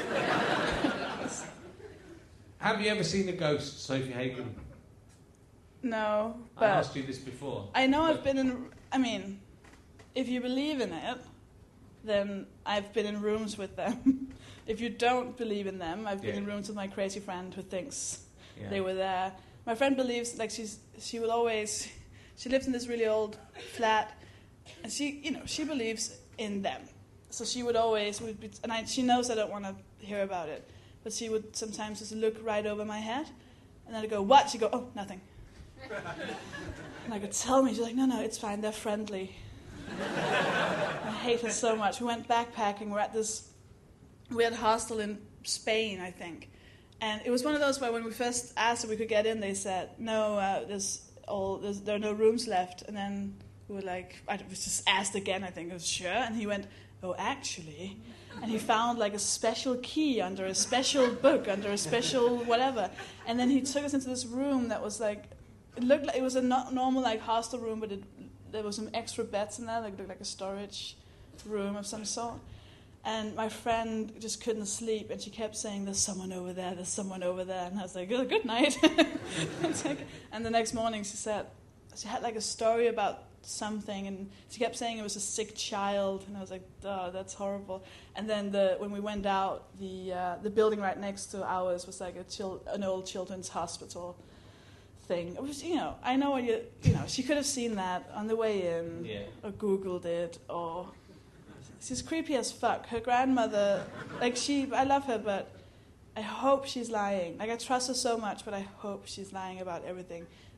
Have you ever seen a ghost, Sophie Hagen? No, I but asked you this before. I know I've but- been in. I mean, if you believe in it, then I've been in rooms with them. If you don't believe in them, I've been Yeah. in rooms with my crazy friend who thinks Yeah. they were there. My friend believes, like she's, she will always. She lives in this really old flat, and she, you know, she believes in them. So she would always, would be, and I, she knows I don't want to hear about it, but she would sometimes just look right over my head, and then I'd go, "What?" She'd go, "Oh, nothing." And I could tell me, she's like, no, no, it's fine, they're friendly. I hate her so much. We went backpacking, we're at this weird hostel in Spain, I think. And it was one of those where when we first asked if we could get in, they said, no, uh, there's all, there's, there are no rooms left. And then we were like, I was just asked again, I think, I was sure. And he went, oh, actually. And he found like a special key under a special book, under a special whatever. And then he took us into this room that was like, it looked like it was a no- normal like hostel room, but it, there was some extra beds in there, like it looked like a storage room of some sort. And my friend just couldn't sleep, and she kept saying, "There's someone over there. There's someone over there." And I was like, "Oh, good night." It's like, and the next morning, she said she had like a story about something, and she kept saying it was a sick child, and I was like, "Oh, that's horrible." And then the when we went out, the uh, the building right next to ours was like a chil- an old children's hospital thing. It was, you know, I know what you, you know, she could have seen that on the way in, Yeah. or Googled it, or she's creepy as fuck. Her grandmother, like she, I love her, but I hope she's lying. Like I trust her so much, but I hope she's lying about everything.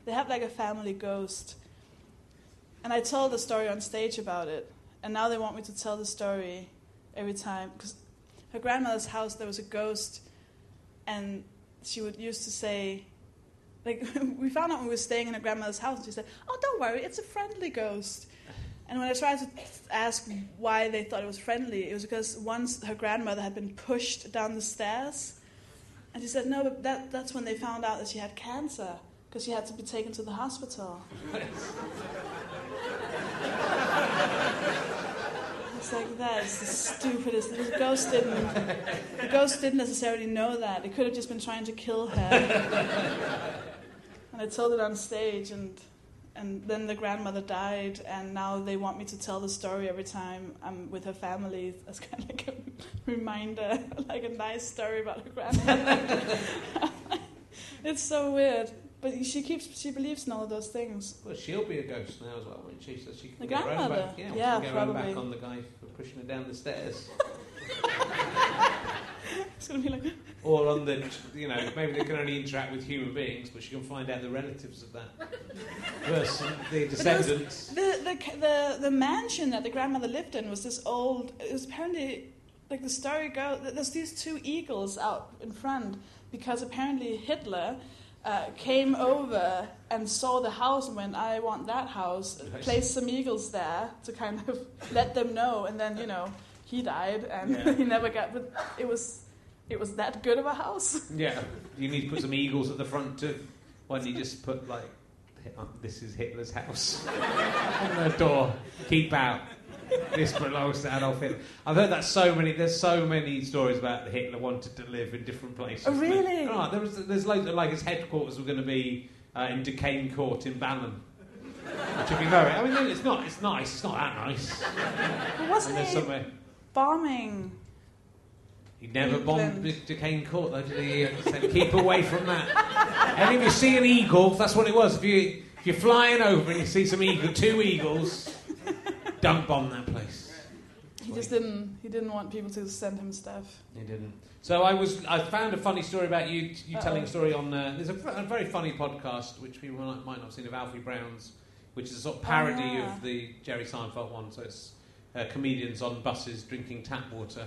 they have like a family ghost. And I told the story on stage about it, and now they want me to tell the story every time, because her grandmother's house, there was a ghost, and she would used to say, like, we found out when we were staying in her grandmother's house, and she said, oh, don't worry, it's a friendly ghost. And when I tried to ask why they thought it was friendly, it was because once her grandmother had been pushed down the stairs, and she said, no, but that, that's when they found out that she had cancer, because she had to be taken to the hospital. It's like, that's the stupidest. The ghost didn't. The ghost didn't necessarily know that. It could have just been trying to kill her. And I told it on stage, and and then the grandmother died, and now they want me to tell the story every time I'm with her family as kind of like a reminder, like a nice story about her grandmother. It's so weird. But she keeps, she believes in all of those things. Well, she'll be a ghost now as well, won't she? So she can the get her own grandmother? back. Yeah, yeah she can get her own probably. back on the guy for pushing her down the stairs. It's going to be like... Or on the, you know, maybe they can only interact with human beings, but she can find out the relatives of that person, the descendants. The, the, the, the mansion that the grandmother lived in was this old... It was apparently, like the story goes, there's these two eagles out in front, because apparently Hitler... Uh, came over and saw the house and went, I want that house, nice. Placed some eagles there to kind of let them know, and then, you know, he died and yeah. he never got, but it was it was that good of a house. Yeah. You need to put some eagles at the front too. Why don't you just put, like, this is Hitler's house on the door, keep out. This belongs to Adolf Hitler. I've heard that so many. There's so many stories about Hitler wanted to live in different places. Oh, really? Oh, there was, there's loads of, like, his headquarters were going to be uh, in Duquesne Court in Balham, which would be very. I mean, it's not. It's nice. It's not that nice. But wasn't he somewhere... bombing? He never England. bombed Duquesne Court, though, did he? Said, keep away from that. And if you see an eagle, that's what it was. If you if you're flying over and you see some eagle, two eagles. Don't bomb that place. He just didn't. He didn't want people to send him stuff. He didn't. So I was. I found a funny story about you. You Uh-oh. telling a story on. Uh, there's a, a very funny podcast which people might, might not have seen of Alfie Brown's, which is a sort of parody oh, yeah. of the Jerry Seinfeld one. So it's uh, comedians on buses drinking tap water.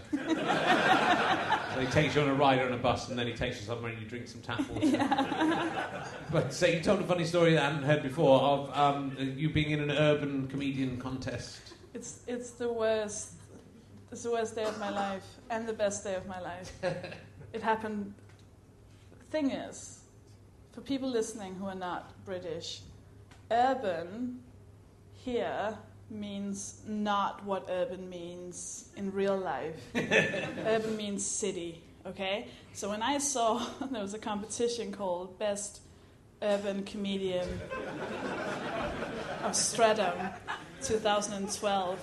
So he takes you on a ride on a bus, and then he takes you somewhere and you drink some tap water. Yeah. But so you told a funny story that I hadn't heard before of um, you being in an urban comedian contest. It's it's the worst. It's the worst day of my life and the best day of my life. It happened. The thing is, for people listening who are not British, urban here means not what urban means in real life. Urban means city, okay? So when I saw there was a competition called Best Urban Comedian of Streatham twenty twelve.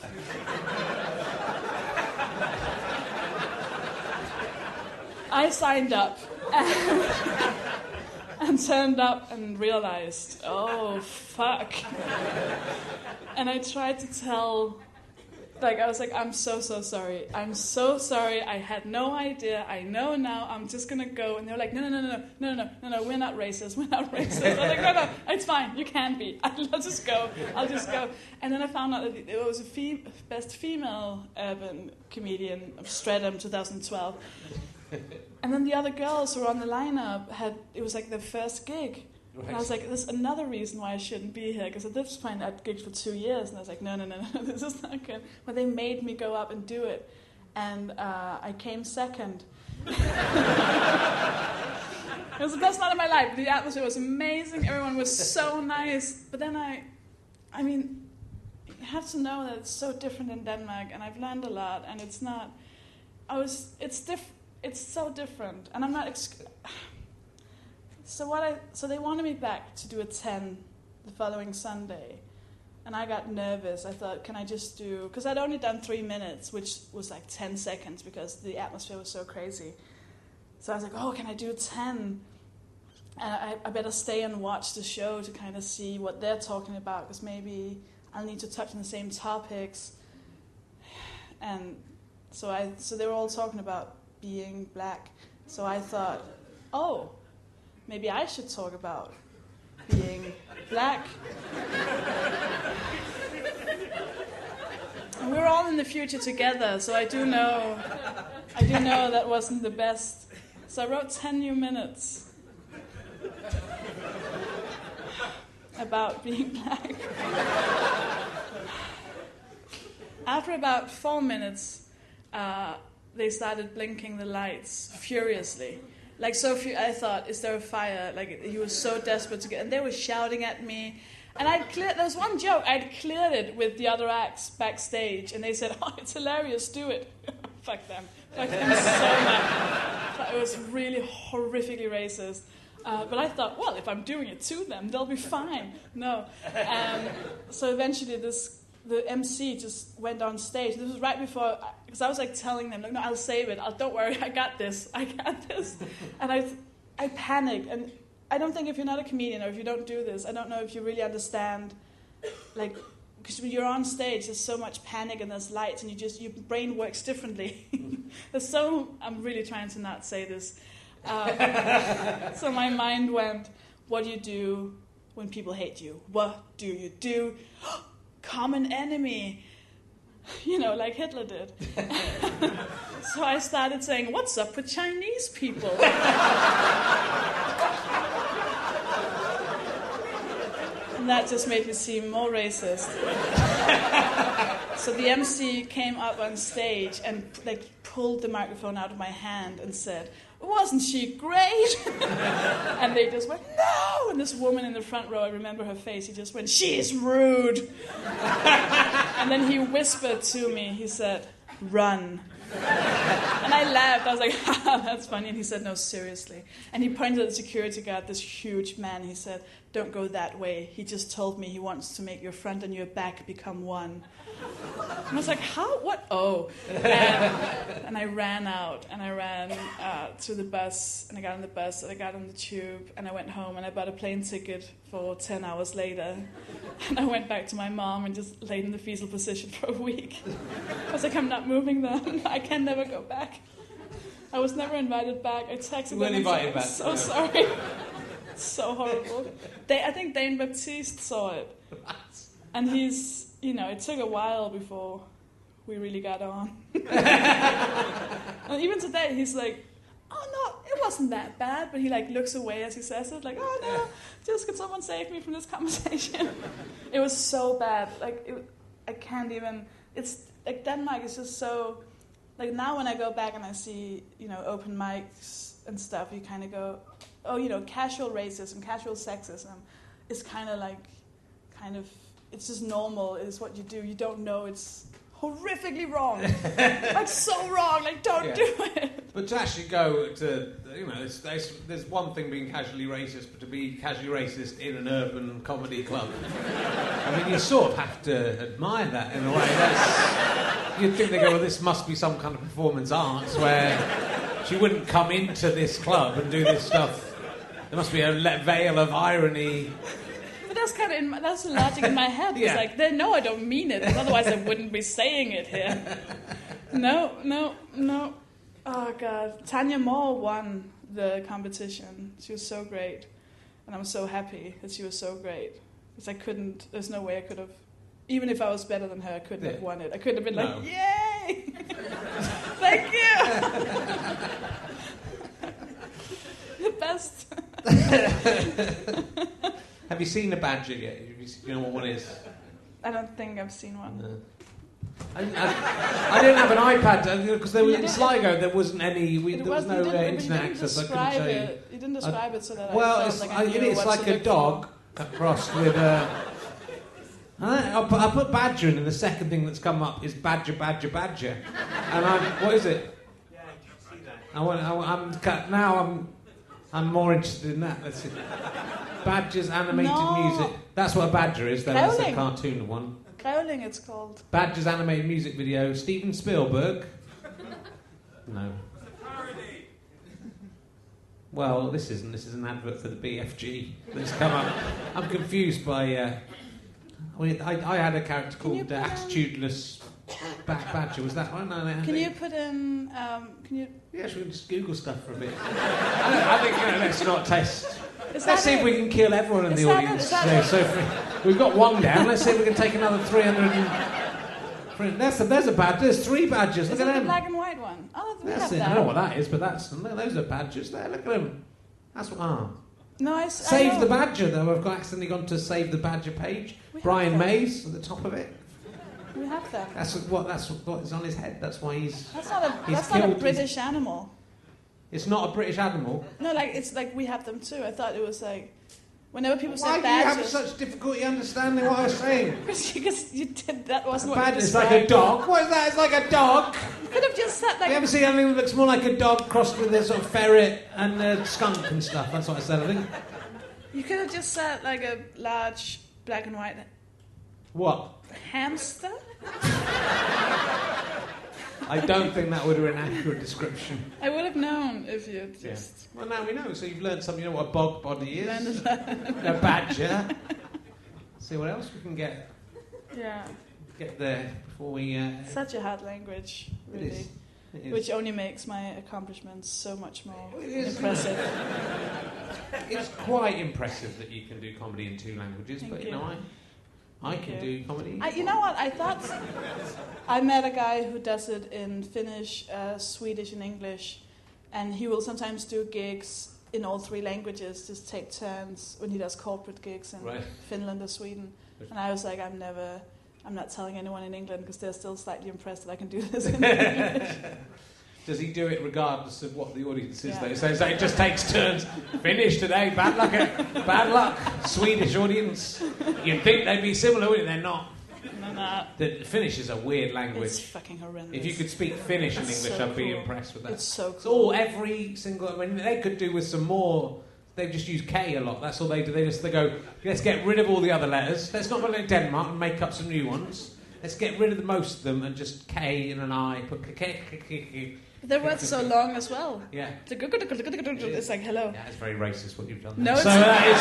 I signed up and, and turned up and realized, oh, fuck. And I tried to tell, like, I was like, I'm so, so sorry. I'm so sorry. I had no idea. I know now. I'm just going to go. And they were like, no, no, no, no, no, no, no, no, we're not racist. We're not racist. I was like, no, no, it's fine. You can be. I'll just go. I'll just go. And then I found out that it was a fee- best female urban comedian of Streatham twenty twelve. And then the other girls who were on the lineup had, it was like their first gig. Right. And I was like, there's another reason why I shouldn't be here, because at this point I'd gigged for two years, and I was like, no, no, no, no, this is not good. But they made me go up and do it, and uh, I came second. It was the best night of my life. The atmosphere was amazing. Everyone was so nice. But then I, I mean, you have to know that it's so different in Denmark, and I've learned a lot, and it's not, I was, it's different. It's so different, and I'm not. Ex- so what I so they wanted me back to do a ten the following Sunday, and I got nervous. I thought, can I just do? Because I'd only done three minutes, which was like ten seconds, because the atmosphere was so crazy. So I was like, oh, can I do ten? And I, I better stay and watch the show to kind of see what they're talking about, because maybe I'll need to touch on the same topics. And so I so they were all talking about being black. So I thought, oh, maybe I should talk about being black. And we're all in the future together, so I do know, I do know that wasn't the best. So I wrote ten new minutes about being black. After about four minutes, uh, they started blinking the lights furiously. Like, so fu- I thought, is there a fire? Like, he was so desperate to get... And they were shouting at me. And I'd cleared... There was one joke. I'd cleared it with the other acts backstage. And they said, oh, it's hilarious, do it. Fuck them. Fuck them so much. It was really horrifically racist. Uh, but I thought, well, if I'm doing it to them, they'll be fine. No. Um, so eventually this... The M C just went on stage. This was right before, because I was like telling them, like, no, I'll save it. I'll, don't worry, I got this. I got this. And I, I panicked. And I don't think if you're not a comedian or if you don't do this, I don't know if you really understand, like, because when you're on stage, there's so much panic and there's lights, and you just your brain works differently. There's so. I'm really trying to not say this. Um, so my mind went, what do you do when people hate you? What do you do? Common enemy, you know, like Hitler did. So I started saying, what's up with Chinese people? And that just made me seem more racist. So the M C came up on stage and like pulled the microphone out of my hand and said, wasn't she great? And they just went, no! And this woman in the front row, I remember her face, he just went, she's rude. And then he whispered to me, he said, run. And I laughed, I was like, haha, that's funny. And he said, no, seriously. And he pointed at the security guard, this huge man, he said, don't go that way. He just told me he wants to make your front and your back become one. And I was like, how? What? Oh. And, and I ran out, and I ran uh, to the bus, and I got on the bus, and I got on the tube, and I went home, and I bought a plane ticket for ten hours later. And I went back to my mom and just laid in the fetal position for a week. I was like, I'm not moving then. I can never go back. I was never invited back. I texted you them and invited said, back. I'm so sorry. It's so horrible. They, I think Dane Baptiste saw it. And he's... You know, it took a while before we really got on. And even today, he's like, oh, no, it wasn't that bad. But he, like, looks away as he says it, like, oh, no, just could someone save me from this conversation? It was so bad. Like, it, I can't even... It's, like, Denmark is just so... Like, now when I go back and I see, you know, open mics and stuff, you kind of go, oh, you know, casual racism, casual sexism is kind of like, kind of... It's just normal, it's what you do. You don't know it's horrifically wrong. Like, so wrong, like, don't yeah. do it. But to actually go to, you know, there's, there's, there's one thing being casually racist, but to be casually racist in an urban comedy club, I mean, you sort of have to admire that in a way. That's, you'd think they go, well, this must be some kind of performance arts where she wouldn't come into this club and do this stuff. There must be a veil of irony. But that's kind of in my, that's the logic in my head. It's yeah. like, they, no, I don't mean it. Otherwise, I wouldn't be saying it here. No, no, no. Oh God, Tanya Moore won the competition. She was so great, and I'm so happy that she was so great. Because I couldn't. There's no way I could have. Even if I was better than her, I couldn't yeah. have won it. I couldn't have been no. like, yay! Thank you. The best. Have you seen a badger yet? Have you, seen, you know what one is? I don't think I've seen one. No. I, I, I didn't have an iPad because there was in Sligo there wasn't any. We, there was no uh, internet access. I couldn't show you. You didn't describe I, it so that well, I it's, felt like I, I knew it's like a dog for. crossed with a. I put, I put badger in, and the second thing that's come up is badger, badger, badger, and I'm what is it? Yeah, I can see that. I want. I, I'm now. I'm. I'm more interested in that. Let's see. Badger's animated no. music. That's what a badger is. Then that's a cartoon one. Growling, it's called. Badger's animated music video. Steven Spielberg. No. Parody. Well, this isn't. This is an advert for the B F G that's come up. I'm confused by. Uh, I, I had a character called uh, Attitudeless Back Badger. Was that one? No, no, can you put in? Um, can you? Yeah, should we just Google stuff for a bit? I, I think you know, let's not test. Is Let's that see it? if we can kill everyone in Is the that it? audience. Is that today. it? So if we, we've got one down. Let's see if we can take another three hundred. And, there's a, there's a badge. There's three badges. Is Look it at the them. black and white one? Oh, we That's have it. that. I don't know what that is, but that's those are badges there. Look at them. That's what. Ah. No, I, s- I Save know. the Badger, though. I've got accidentally gone to Save the Badger page. We have Brian them. Mays at the top of it. We have them. That's what. That's what is on his head. That's why he's. That's not a. he's That's not a killed- British animal. It's not a British animal. No, like it's like we have them too. I thought it was like whenever people Why say do you have badgers. such difficulty understanding what I was saying? Because you did that wasn't what Badger you is like a described. dog. What is that? It's like a dog. You could have just said like. You ever see anything that looks more like a dog crossed with a sort of ferret and a skunk and stuff? That's what I said. I think. You could have just said like a large black and white What? hamster. I don't think that would have been an accurate description. I would have known if you just. Well, now we know. So you've learned something. You know what a bog body Learned is. a A badger. See what else we can get Yeah, get there before we. Uh, such a hard language, It really, is. It is. which only makes my accomplishments so much more It is. impressive. It's quite impressive that you can do comedy in two languages, Thank but you you. know, I, I Thank can you. do comedy. I, you know what? I thought I met a guy who does it in Finnish, uh, Swedish, and English, and he will sometimes do gigs in all three languages. Just take turns when he does corporate gigs in Right. Finland or Sweden. And I was like, I'm never, I'm not telling anyone in England because they're still slightly impressed that I can do this in English. Does he do it regardless of what the audience is? Yeah. Though, so it's like it just takes turns. Finish today. Bad luck. eh? Bad luck. Swedish audience. You'd think they'd be similar, wouldn't you? They're not. No, no, The Finnish is a weird language. it's fucking horrendous. If you could speak Finnish in It's English, so I'd be cool. impressed with that. It's so It's cool. all every single. I mean, they could do with some more. They just use K a lot. That's all they do. They just they go. Let's get rid of all the other letters. Let's not go like Denmark and make up some new ones. Let's get rid of the most of them and just K and an I. Put K K K K K. Their words so long as well. Yeah. It's like hello. Yeah, it's very racist what you've done. No, there. So it's that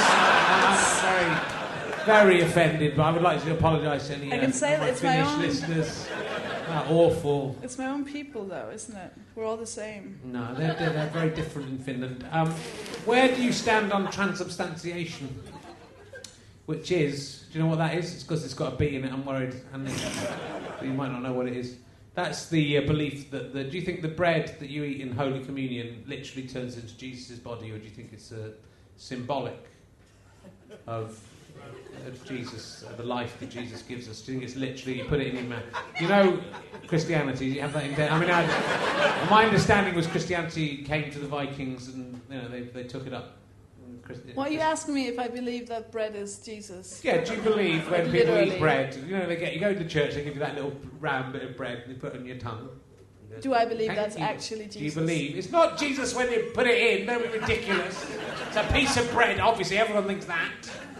is. Uh, I'm very, very offended. But I would like to apologise to any I uh, can say of my that it's my Finnish own- listeners. Uh, awful. It's my own people, though, isn't it? We're all the same. No, they're, they're, they're very different in Finland. Um, where do you stand on transubstantiation? Which is, do you know what that is? It's because it's got a B in it, I'm worried. And it, you might not know what it is. That's the uh, belief that, the, do you think the bread that you eat in Holy Communion literally turns into Jesus' body, or do you think it's uh, symbolic of, of Jesus, uh, the life that Jesus gives us? Do you think it's literally, you put it in your mouth? You know Christianity, you have that in there. I mean, I, my understanding was Christianity came to the Vikings and you know they, they took it up. Christi- Well, you asked me if I believe that bread is Jesus. Yeah, do you believe when people Literally. eat bread, you know, they get you go to the church, they give you that little round bit of bread and they put it on your tongue. Do I believe Thank that's you. actually Jesus? Do you believe? It's not Jesus when you put it in, don't be ridiculous. It's a piece of bread, obviously, everyone thinks that.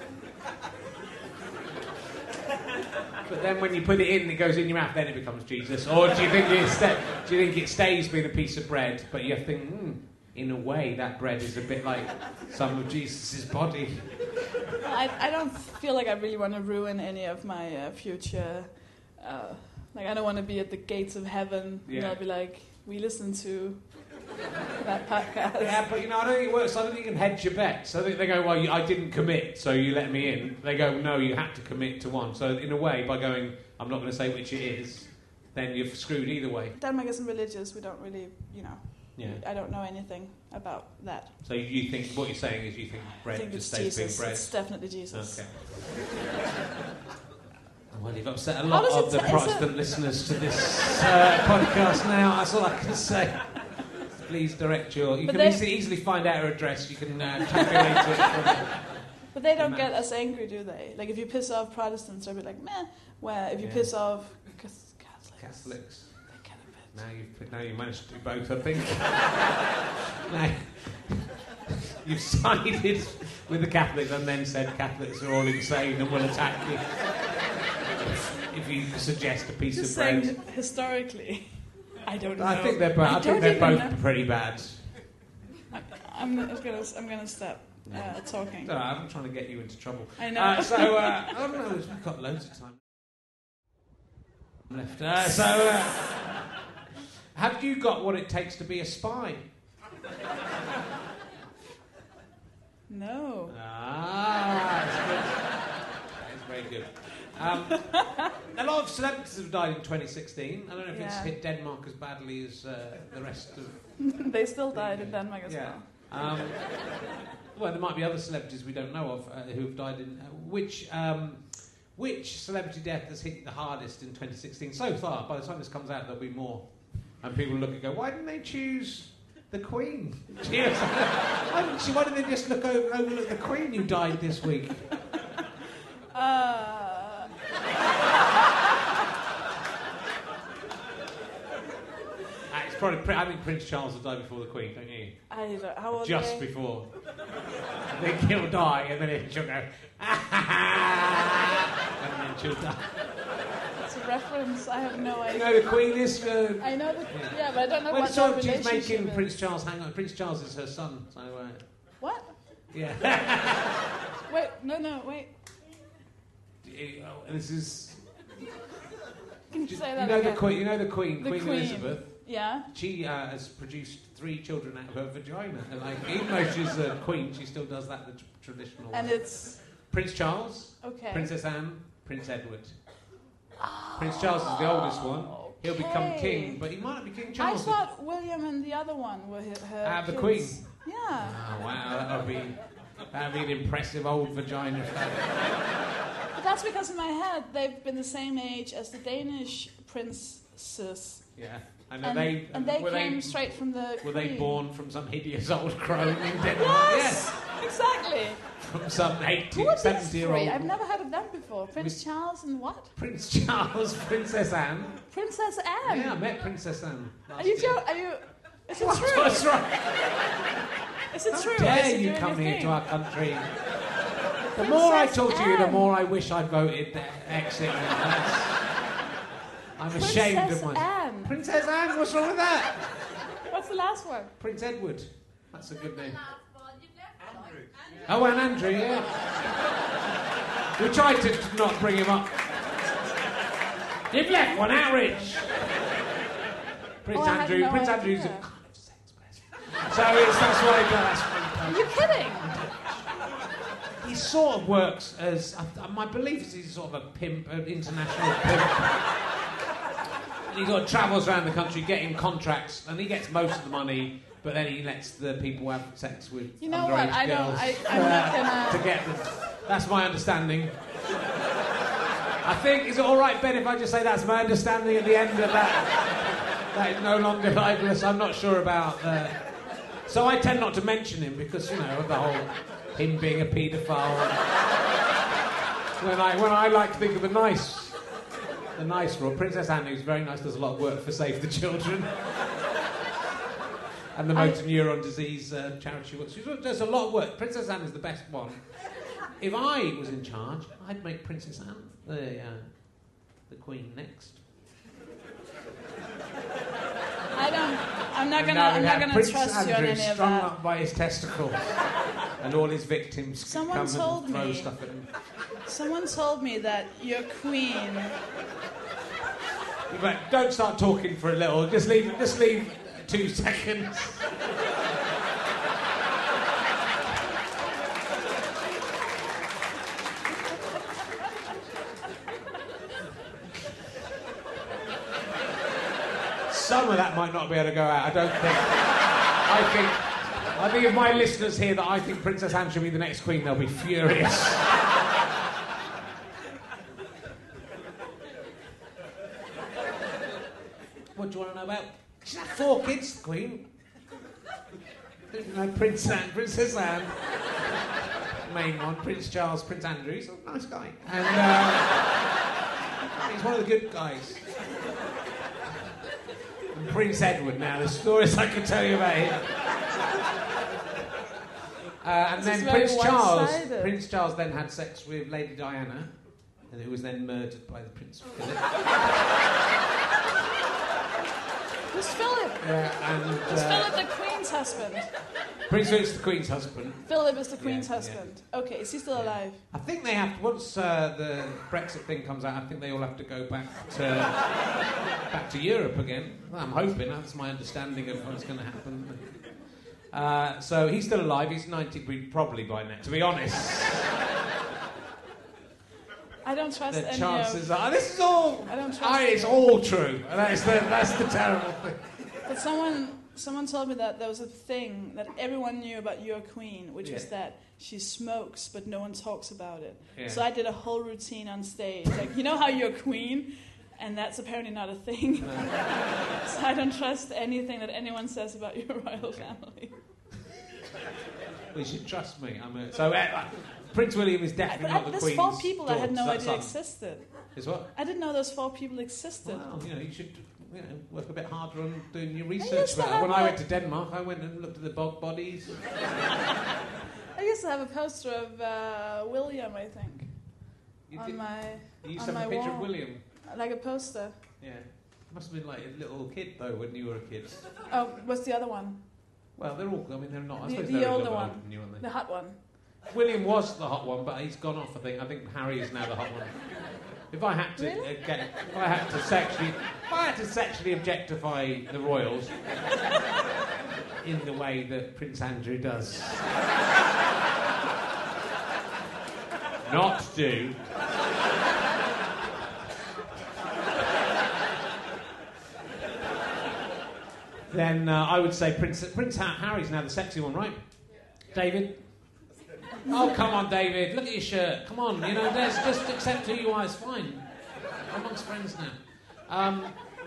But then when you put it in and it goes in your mouth, then it becomes Jesus. Or do you think it, sta- do you think it stays being a piece of bread, but you think, hmm, in a way, that bread is a bit like some of Jesus' body. I, I don't feel like I really want to ruin any of my uh, future. Uh, like, I don't want to be at the gates of heaven and Yeah. I'll be like, we listen to that podcast. Yeah, but you know, I don't think it works. I don't think you can hedge your bets. I think they go, well, you, I didn't commit, so you let me in. They go, no, you had to commit to one. So in a way, by going, I'm not going to say which it is, then you're screwed either way. Denmark isn't religious. We don't really, you know, Yeah. I don't know anything about that. So you think, what you're saying is you think I bread think just it's stays Jesus. being bread? It's definitely Jesus. Okay. Well, you've upset a How lot does of it the ta- is Protestant it- listeners to this uh, podcast now. That's all I can say. Please direct your... You But can they- easily, easily find out her address. You can uh, tabulate it from... But they don't Mad. get as angry, do they? Like, if you piss off Protestants, they'll be like, meh. Where if you Yeah. piss off Cas- Catholics, Catholics. they get a bit... Now you've, now you've managed to do both, I think. Now, you've sided with the Catholics and then said Catholics are all insane and will attack you if, if you suggest a piece Just of bread. saying, historically, I don't know. I think they're, bo- I I think don't they're even both know. pretty bad. I, I'm, I'm gonna, I'm gonna stop uh, talking. No, I'm trying to get you into trouble. I know. Uh, so, uh, I don't know, we've got loads of time left. Uh, so, uh, have you got what it takes to be a spy? No. Ah, that's good. That is very good. Um, a lot of celebrities have died in twenty sixteen. I don't know if it's Yeah. hit Denmark as badly as uh, the rest of... They still died in Denmark as Yeah. well. Um, well, there might be other celebrities we don't know of uh, who have died in... Uh, which um, which celebrity death has hit the hardest in twenty sixteen so far? By the time this comes out, there'll be more. And people look and go, why didn't they choose the Queen? Cheers. why, didn't she, why didn't they just look over, overlook the Queen who died this week? Uh... Ah, it's probably, I think Prince Charles will die before the Queen, don't you? I don't, how old Just are they? before. Then he'll die, and then she'll go, and then she'll die. It's a reference. I have no You idea. know the Queen is... Uh, I know the... Yeah, but I don't know well, what so their she's relationship making is. Prince Charles hang on. Prince Charles is her son, so... Uh, What? yeah. Wait, no, no, wait. Oh, this is... Can you say You that know again? the Queen, you know the Queen, The Queen, Queen. Elizabeth? Yeah? She uh, has produced three children out of her vagina. And like, even though she's a queen, she still does that the tr- traditional And way. it's... Prince Charles, Okay. Princess Anne, Prince Edward. Prince Charles is the oldest one. He'll become Okay. king, but he might not be King I Charles. thought William and the other one were her, her Ah, the kids. Queen. Yeah. Oh, wow, that would be, that would be an impressive old vagina. But that's because in my head they've been the same age as the Danish princes. Yeah. And, And they, and they were came they, straight from the Were Queen. they born from some hideous old crone in Denmark? Yes, exactly. From some Who eighty, are these seventy year three? old. I've never heard of them before. Prince Charles and what? Prince Charles, Princess Anne. Princess Anne. Yeah, I met Princess Anne. Are you joking? Are you? Is it What? true? That's right. Is it How true? dare Is it you doing come a here thing? to our country? The more I Princess talk to you, the Anne. more I wish I'd voted the exit. That's- I'm ashamed of Princess myself. Anne. Princess Anne, what's wrong with that? What's the last one? Prince Edward. That's a good name. Oh, and Andrew, yeah. We tried to not bring him up. You've left one out, Rich. Prince Oh, I had Andrew. no Prince Andrew's a idea. kind of sex person. So it's, that's why that's why Are you kidding? he sort of works as, uh, my belief is he's sort of a pimp, an international pimp. And he sort of travels around the country getting contracts, and he gets most of the money, but then he lets the people have sex with You know underage what? I don't. girls I, I'm not to gonna. get them. That's my understanding. I think, is it all right, Ben, if I just say that's my understanding at the end of that? That is no longer libelous. I'm not sure about. Uh, so I tend not to mention him because, you know, of the whole him being a paedophile. When I when I like to think of the nice, the nice role, Princess Anne, who's very nice, does a lot of work for Save the Children. And the motor neuron disease uh, charity work. She does a lot of work. Princess Anne is the best one. If I was in charge, I'd make Princess Anne the uh, the Queen next. I don't. I'm not And gonna. now we I'm not have gonna Prince trust Andrew you on any of strung that. up by his testicles, and all his victims Someone come told and throw me- stuff at him. Someone told me that your queen. But don't start talking for a little. Just leave. Just leave two seconds. Some of that might not be able to go out. I don't think. I think. I think if my listeners hear that I think Princess Anne should be the next queen, they'll be furious. What do you want to know about? She's had four kids, the Queen. You know, Prince Anne, Princess Anne, main one, Prince Charles, Prince Andrew. He's a nice guy, and uh, he's one of the good guys. And Prince Edward. Now, the stories I can tell you about him. Uh, and This then is very Prince Charles. one-sided. Prince Charles then had sex with Lady Diana, and who was then murdered by the Prince Philip. Who's Philip? Yeah, and Who's uh, Philip the Queen's husband? Prince Philip's the Queen's husband. Philip is the Queen's yeah. husband. Okay, is he still alive? I think they have to, once uh, the Brexit thing comes out, I think they all have to go back to back to Europe again. Well, I'm hoping, that's my understanding of what's going to happen. Uh, so he's still alive. He's ninety probably by now, to be honest. I don't trust The any chances of... are... This is all... I don't trust... I, it's all true. That's the, that's the terrible thing. But someone someone told me that there was a thing that everyone knew about your queen, which Yeah. was that she smokes, but no one talks about it. Yeah. So I did a whole routine on stage. Like, you know how you're queen? And that's apparently not a thing. No. So I don't trust anything that anyone says about your royal family. Well, you should trust me. I'm a, so uh, Prince William is definitely But not I, the there's Queen's four people I had daughter, no son. idea existed. Is what? I didn't know those four people existed. Well, you know, you should you know, work a bit harder on doing your used research to about it. have When I a- went to Denmark, I went and looked at the bog bodies. I used to have a poster of uh, William, I think, You on did- my You used on to my have a picture wall. of William. Like a poster. Yeah. Must have been like a little kid, though, when you were a kid. Oh, what's the other one? Well, they're all, I mean, they're not. I The, suppose the they're a older little one. older than you, aren't they? The hot one. William was the hot one, but he's gone off, I think. I think Harry is now the hot one. If I had to Really? uh, get, if I had to sexually, if I had to sexually objectify the royals in the way that Prince Andrew does, not do. Then uh, I would say Prince Prince ha- Harry's now the sexy one, right? David? Oh, come on, David. Look at your shirt. Come on, you know, just, just accept who you are. It's fine. We're amongst friends now. Um,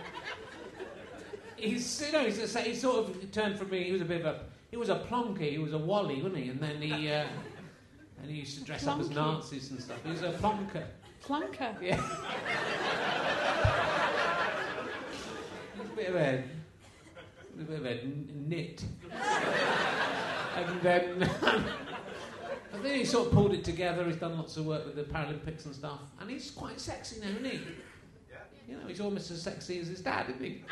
he's, you know, he's, a, he sort of turned from me. He was a bit of a, he was a plonker. He was a wally, wasn't he? And then he, uh, and he used to dress up as Plonky. Nazis and stuff. He was a plonker. Plunker. Yeah. He's a bit of a, a bit of a n- nit. And then. I think he sort of pulled it together. He's done lots of work with the Paralympics and stuff. And he's quite sexy now, isn't he? Yeah. You know, he's almost as sexy as his dad, isn't he?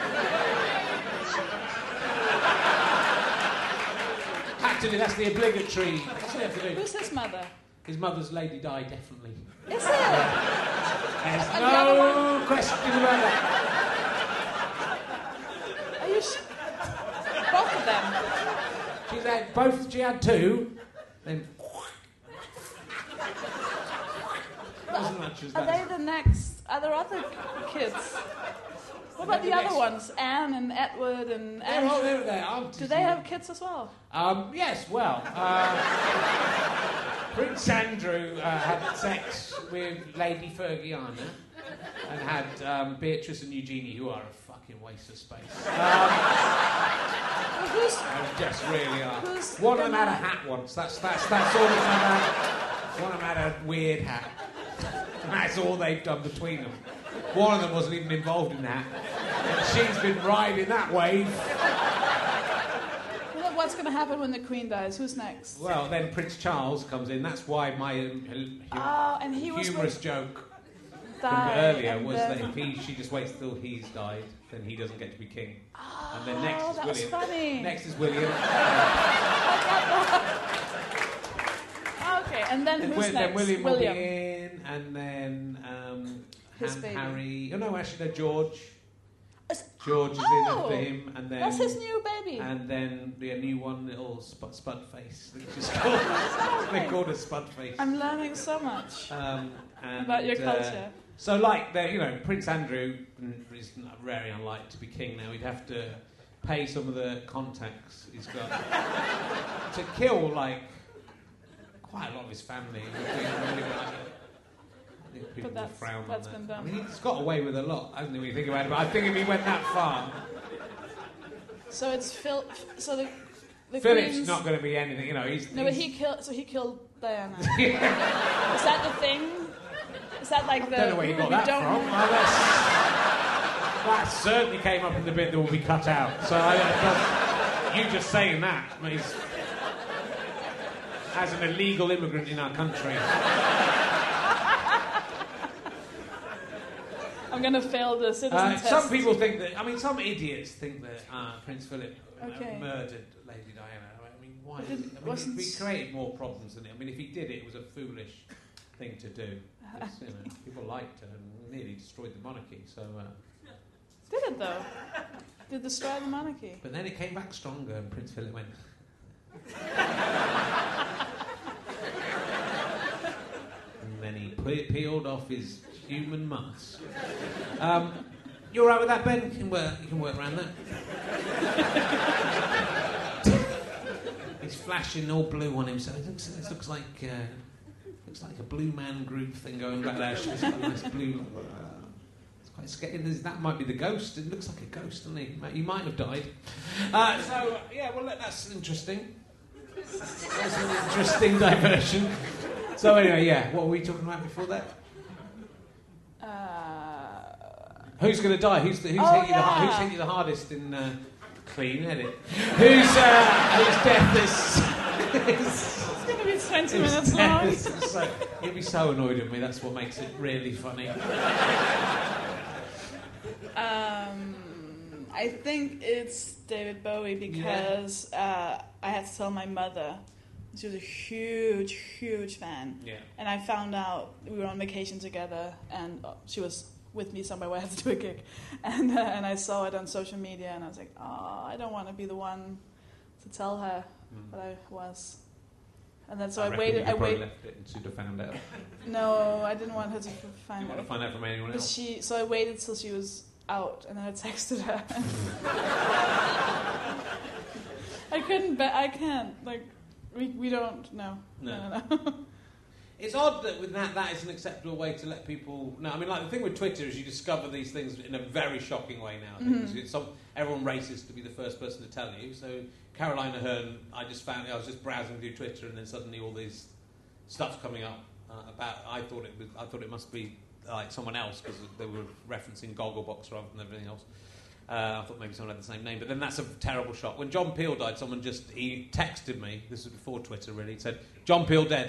Had to do, that's the obligatory. That's what you have to do. Who's his mother? His mother's Lady Di, definitely. Is it? There's And the other no question about that. Are you sh- both of them? She's had both, she had two, then. Wasn't much as Are that. they the next? Are there other kids? What about The the other next- ones? Anne and Edward and They're all Andrew? over there, aren't Do they have kids as well? Um, yes, well, uh, Prince Andrew uh, had sex with Lady Fergiana and had um, Beatrice and Eugenie, who are a fucking waste of space. Um, Well, who's, they just really are. Who's One of them had a gonna- hat once. That's that's that's all of them had. One of them had a weird hat. And that's all they've done between them. One of them wasn't even involved in that. And she's been riding that wave. well, what's going to happen when the Queen dies? Who's next? Well, then Prince Charles comes in. That's why my um, hu- Oh, and he was humorous with- joke from Die, earlier and was then- that if he, she just waits till he's died, then he doesn't get to be king. And then next Oh, is that was William. funny. Next is William. Okay, and then And who's Wi- next? then William, William. will be in, and then um, His Han- baby. Harry. Oh no, actually no, George. Is- George is oh, in it for him, and then That's his new baby. And then the a new one, little spud, spud face. Which is called, they called a spud face. I'm learning so much Um, and, about your uh, culture. So, like, the, you know, Prince Andrew is not very unlikely to be king now. He'd have to pay some of the contacts he's got to kill, like, quite a lot of his family. I think people But will that's- frown that's on been that. done. I mean, he's got away with a lot, hasn't he, when you think about it? But I think if he went that far, So it's Phil. So the the Philip's Queen's, not going to be anything, you know. He's, No, but he's- he killed. So he killed Diana. Is that the thing? Is that like the? I don't know where you got we that don't from. know? Well, that's, that certainly came up in the bit that will be cut out. So I, I just, you just saying that means, as an illegal immigrant in our country, I'm gonna fail the citizen uh, test. some people think that. I mean, some idiots think that uh, Prince Philip uh, Okay. murdered Lady Diana. I mean, why? But Is it it? I mean, wasn't- he, he created more problems than it. I mean, if he did it, it was a foolish thing to do. It's, you know, people liked her and nearly destroyed the monarchy. So. Uh, Did it though? They destroyed the monarchy. But then it came back stronger, and Prince Philip went. And then he pe- peeled off his human mask. Um, you all right with that, Ben? You can work. You can work around that. He's flashing all blue on him, so it looks, it looks like uh, looks like a Blue Man Group thing going back there. She's got a nice blue. Uh, it's quite scary. That might be the ghost. It looks like a ghost, doesn't he? He might have died. Uh, so yeah, well that's interesting. That's an interesting diversion. So anyway, yeah. What were we talking about before that? Uh, Who's going to die? Who's the, who's, oh, hit you the, har- yeah. who's hit you the hardest in uh, clean edit? Who's uh, whose death is? is it's going to be twenty minutes long. So, he'll be so annoyed at me. That's what makes it really funny. Um, I think it's David Bowie because uh, I had to tell my mother. She was a huge, huge fan. Yeah. And I found out we were on vacation together, and uh, she was with me somewhere where I had to do a gig, and uh, and I saw it on social media, and I was like, oh, I don't want to be the one to tell her Mm. what I was. And then so I, I, reckon waited. you I probably waited. left it and she'd have found out. No, I didn't want her to f- You find want to out. find out from anyone But else? she, so I waited till she was out, and then I texted her. I couldn't. Be- I can't. Like, we we don't know. No. no, no. It's odd that with that, that is an acceptable way to let people know. I mean, like the thing with Twitter is you discover these things in a very shocking way now. Mm-hmm. Because it's some, everyone races to be the first person to tell you. So Caroline Aherne, I just found I was just browsing through Twitter, and then suddenly all these stuff coming up uh, about. I thought it was. I thought it must be like someone else because they were referencing Gogglebox rather than everything else. Uh, I thought maybe someone had the same name, but then that's a terrible shock. When John Peel died, someone just he texted me. This was before Twitter, really. He said, "John Peel dead."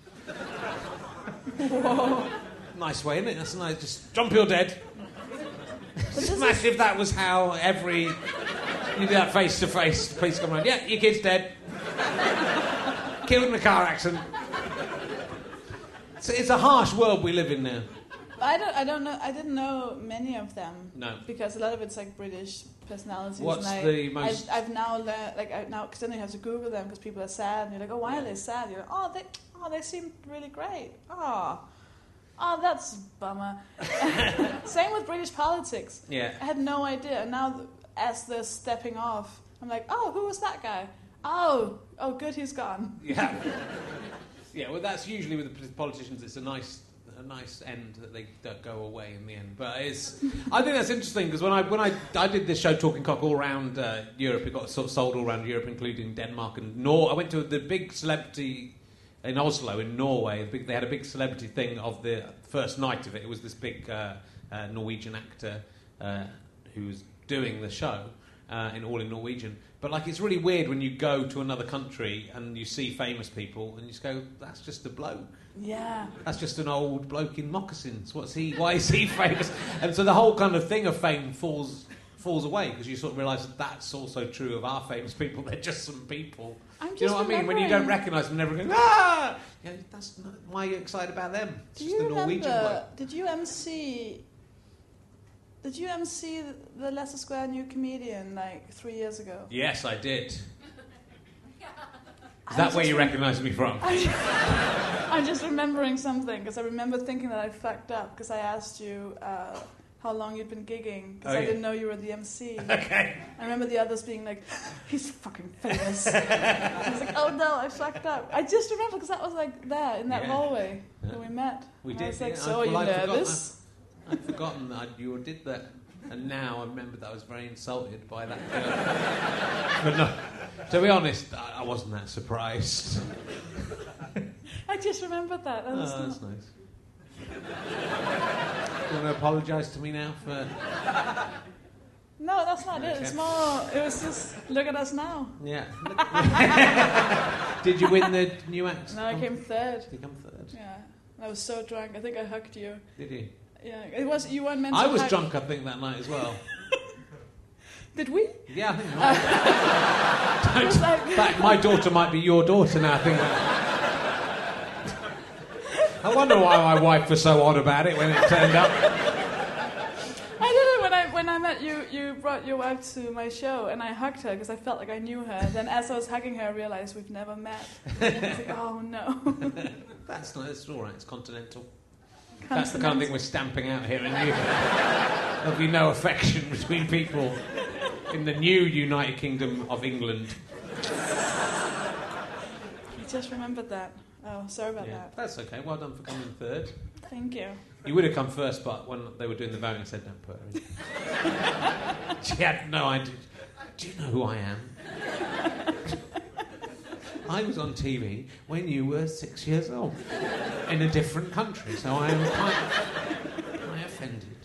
Whoa. Nice way, isn't it? That's nice. Just John Peel dead. Just imagine if that was how every you do that face to face. Police come around. Yeah, your kid's dead. Killed in a car accident. It's, it's a harsh world we live in now. I don't. I don't know. I didn't know many of them. No. Because a lot of it's like British personalities. What's and I, the most- I've, I've now learned. Like I now, because then you have to Google them because people are sad, and you're like, oh, why Yeah. are they sad? You're like, oh, they, oh, they seem really great. Oh, oh, that's a bummer. Same with British politics. Yeah. I had no idea. And now, th- as they're stepping off, I'm like, oh, who was that guy? Oh, oh, good, he's gone. Yeah. Yeah. Well, that's usually with the politicians. It's a nice. A nice end that they don't go away in the end, but it's. I think that's interesting because when I when I, I did this show Talking Cock all around uh, Europe, it got sort of sold all around Europe, including Denmark and Norway. I went to the big celebrity in Oslo in Norway. The big, they had a big celebrity thing of the first night of it. It was this big uh, uh, Norwegian actor uh, who was doing the show uh, in all in Norwegian. But like, it's really weird when you go to another country and you see famous people and you just go, "That's just a bloke." Yeah. That's just an old bloke in moccasins. What's he? Why is he famous? And so the whole kind of thing of fame falls falls away because you sort of realise that that's also true of our famous people. They're just some people. I'm Do you know just what I mean? When you don't remembering- recognise them, and everyone goes, "Ah!" Yeah, that's not, why are you excited about them? It's Do just you the Norwegian remember? bloke. Did you M C? Did you M C the, the Leicester Square New Comedian like three years ago? Yes, I did. Is I'm that where just you rem- recognise me from? I'm just remembering something because I remember thinking that I fucked up because I asked you uh, how long you'd been gigging because Oh, I yeah. didn't know you were the M C. Okay. I remember the others being like, "He's fucking famous." I was like, "Oh no, I fucked up." I just remember because that was like there in that Yeah. hallway Yeah. when we met. We And did. I was like, yeah. "So I, are well, you I'd nervous?" Forgotten, I'd forgotten that I'd, you did that, and now I remember that I was very insulted by that girl. But no, to be honest, I, I wasn't that surprised. I just remembered that. I was Oh, not- that's nice. You want to apologise to me now for? No, that's not it. It's Okay. more. It was just look at us now. Yeah. Did you win the new act? No, I came third. Did you come third? Yeah, I was so drunk. I think I hugged you. Did you? Yeah, it was. You weren't meant to. I was hug. drunk, I think, that night as well. Did we? Yeah, I think. I was like- In fact, my daughter might be your daughter now. I think. I wonder why my wife was so odd about it when it turned up. I did it when I when I met you, you brought your wife to my show, and I hugged her because I felt like I knew her. Then as I was hugging her, I realized we've never met. I was like, oh no. That's not. It's all right. It's continental. That's the kind of thing we're stamping out here in New. There'll be no affection between people in the new United Kingdom of England. You just remembered that. Oh, sorry about Yeah, that. that's okay. Well done for coming third. Thank you. You would have come first, but when they were doing the voting, I said, don't put her in. She had no idea. Do you know who I am? I was on T V when you were six years old in a different country, so I am quite I offended.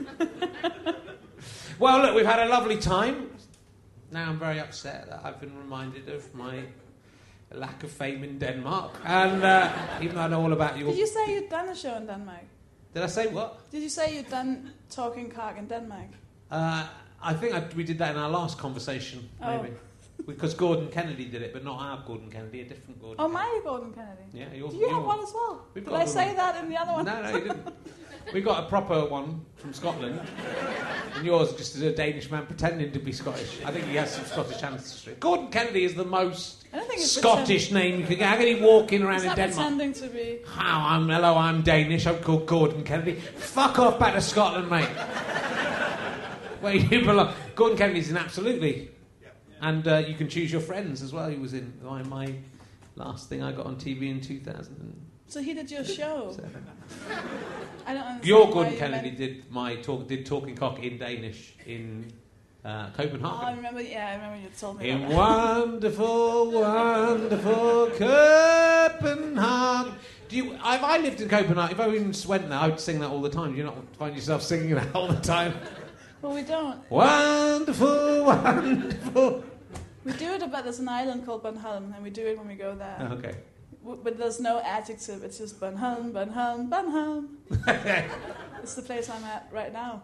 Well, look, we've had a lovely time. Now I'm very upset that I've been reminded of my lack of fame in Denmark, and uh, even though I know all about your... Did you say you'd done a show in Denmark? Did I say what? Did you say you'd done Talking Cock in Denmark? Uh, I think I, we did that in our last conversation, maybe. Oh. Because Gordon Kennedy did it, but not our Gordon Kennedy, a different Gordon Oh, Kennedy. my Gordon Kennedy. Yeah, you're, Do you you're, have one as well? We've Did got I one. say that in the other one? No, no, you didn't. We got a proper one from Scotland, and yours just is a Danish man pretending to be Scottish. I think he has some Scottish ancestry. Gordon Kennedy is the most I don't think it's Scottish pretend- name you could get. How can he walk in around It's in not Denmark? pretending to be... How? I'm hello, I'm Danish. I'm called Gordon Kennedy. Fuck off back to Scotland, mate. Where you belong. Gordon Kennedy's in Absolutely. And uh, you can choose your friends as well. He was in my, my last thing I got on T V in two thousand So he did your show? seven. I don't understand Your why Gordon you Kennedy meant- did my talk, did Talking Cock in Danish in uh, Oh, I Copenhagen. remember, yeah, I remember you told me In about that. wonderful, wonderful Copenhagen. Do you? If I lived in Copenhagen, if I even went there, I would sing that all the time. Do you not find yourself singing that all the time? Well, we don't. Wonderful, wonderful. We do it about, there's an island called Bornholm, and we do it when we go there. Oh, okay. W- But there's no adjective, it's just Bornholm, Bornholm, Bornholm. It's the place I'm at right now.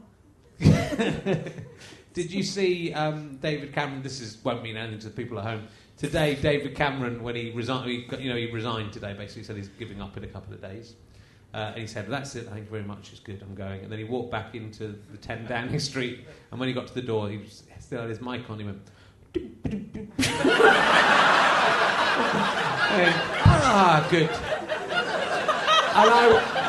Did you see um, David Cameron? This is won't mean anything to the people at home. Today, David Cameron, when he resigned, he, got- you know, he resigned today. Basically, said he's giving up in a couple of days. Uh, and he said, "That's it. Thank you very much. It's good. I'm going." And then he walked back into the ten Downing Street. And when he got to the door, he was, still had his mic on. He went, "Ah, good." And I,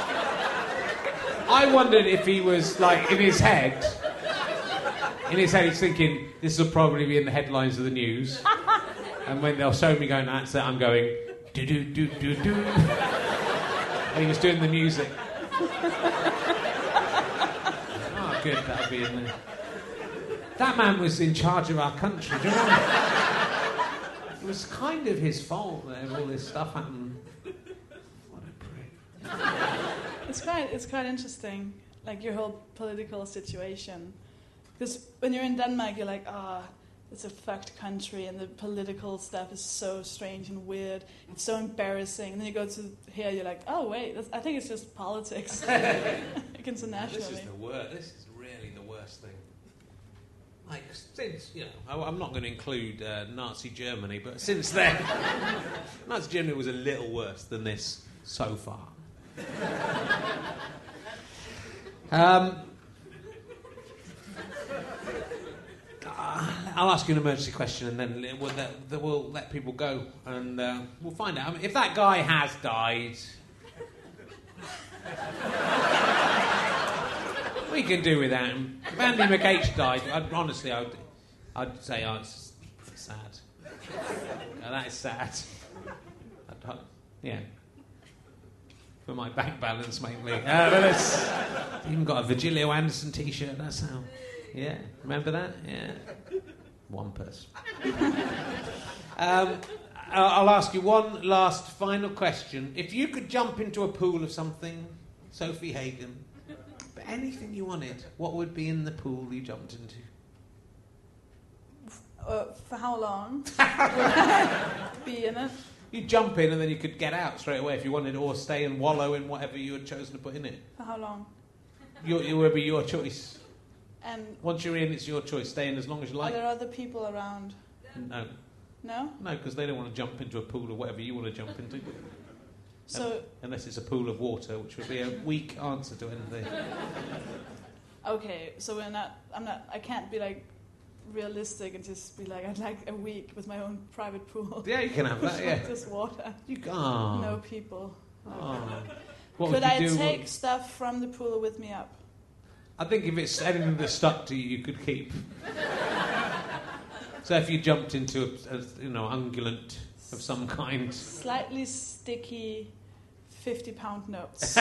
I wondered if he was like in his head. In his head, he's thinking, "This will probably be in the headlines of the news." And when they'll show me going, "That's it," I'm going, "Do do do do do." And he was doing the music. Oh, good, that'll be in there. That man was in charge of our country, do you remember? It was kind of his fault that all this stuff happened. What a prick. It's quite, it's quite interesting, like your whole political situation. Because when you're in Denmark, you're like, ah, oh, it's a fucked country, and the political stuff is so strange and weird. It's so embarrassing. And then you go to here, you're like, oh wait, that's, I think it's just politics, like internationally. This is the worst. This is really the worst thing. Like since you know, I, I'm not going to include uh, Nazi Germany, but since then, Nazi Germany was a little worse than this so far. um. I'll ask you an emergency question, and then we'll let, we'll let people go, and uh, we'll find out. I mean, if that guy has died, we can do without him. If Andy McH died, I'd, honestly, I'd, I'd say, oh, it's pretty sad. No, that is sad. I'd, I'd, yeah. For my bank balance, mainly. Uh, but it's, even got a Virgilio Anderson T-shirt. That's how. Yeah, remember that? Yeah. One person. um, I'll ask you one last final question. If you could jump into a pool of something, Sophie Hagen, but anything you wanted, what would be in the pool you jumped into? Uh, for how long would I be in it? You'd jump in and then you could get out straight away if you wanted, or stay and wallow in whatever you had chosen to put in it. For how long? Your, it would be your choice. And Once you're in, it's your choice. Stay in as long as you are like. there other people around? No. No? No, because they don't want to jump into a pool or whatever you want to jump into. So Um, unless it's a pool of water, which would be a weak answer to anything. Okay, so we're not. I'm not. I can't be like realistic and just be like, I'd like a week with my own private pool. Yeah, you can have that. Yeah. Just water. You can't. No people. Oh. What Could would you I do? take stuff from the pool with me up? I think if it's anything that's stuck to you, you could keep. So if you jumped into a, a you know ungulant of some kind, Slightly sticky, fifty-pound notes.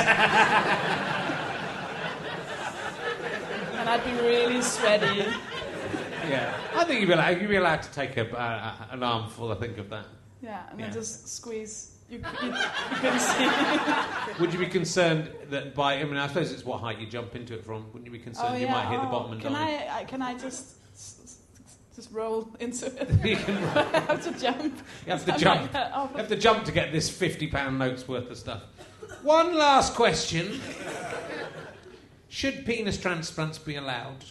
And I'd be really sweaty. yeah, I think you'd be allowed, you'd be allowed to take a, uh, an armful. I think of that. Yeah, and Yeah. then just squeeze. You, you, you couldn't see. Would you be concerned that by? I mean, I suppose it's what height you jump into it from. Wouldn't you be concerned Oh, you yeah. might hit the oh, bottom and can die? I, I? Can I just s- s- just roll into it? You can I have to jump. You have to Something jump. like that. Oh, You have to jump to get this fifty-pound notes worth of stuff. One last question: should penis transplants be allowed?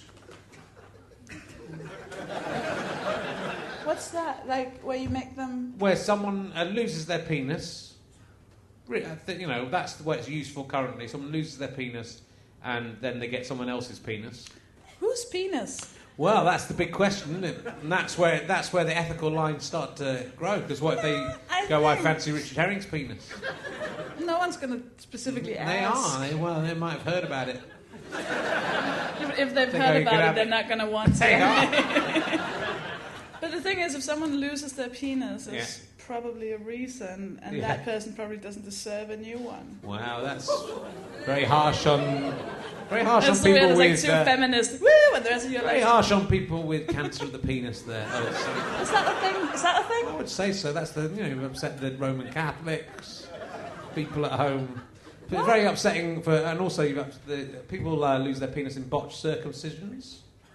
What's that? Like where you make them? Where someone uh, loses their penis, re- I think, you know, that's the way it's used for currently. Someone loses their penis, and then they get someone else's penis. Whose penis? Well, that's the big question, isn't it? And that's where that's where the ethical lines start to grow. Because what if they I go, "I think- fancy Richard Herring's penis"? No one's going to specifically They ask. are. They, well, they might have heard about it. If, if they've They heard go, "You can about it, have they're it." not going to want They to. are. But the thing is, if someone loses their penis, there's Yeah. probably a reason, and Yeah. that person probably doesn't deserve a new one. Wow, that's very harsh on very harsh That's on the way people it's like with too uh, feminist. Woo! And the rest of your very life. harsh on people with cancer of the penis. There, I would say. Is that a thing? Is that a thing? I would say so. That's the you know you've upset the Roman Catholics, people at home. But it's very upsetting for, and also you've up, the people uh, lose their penis in botched circumcisions.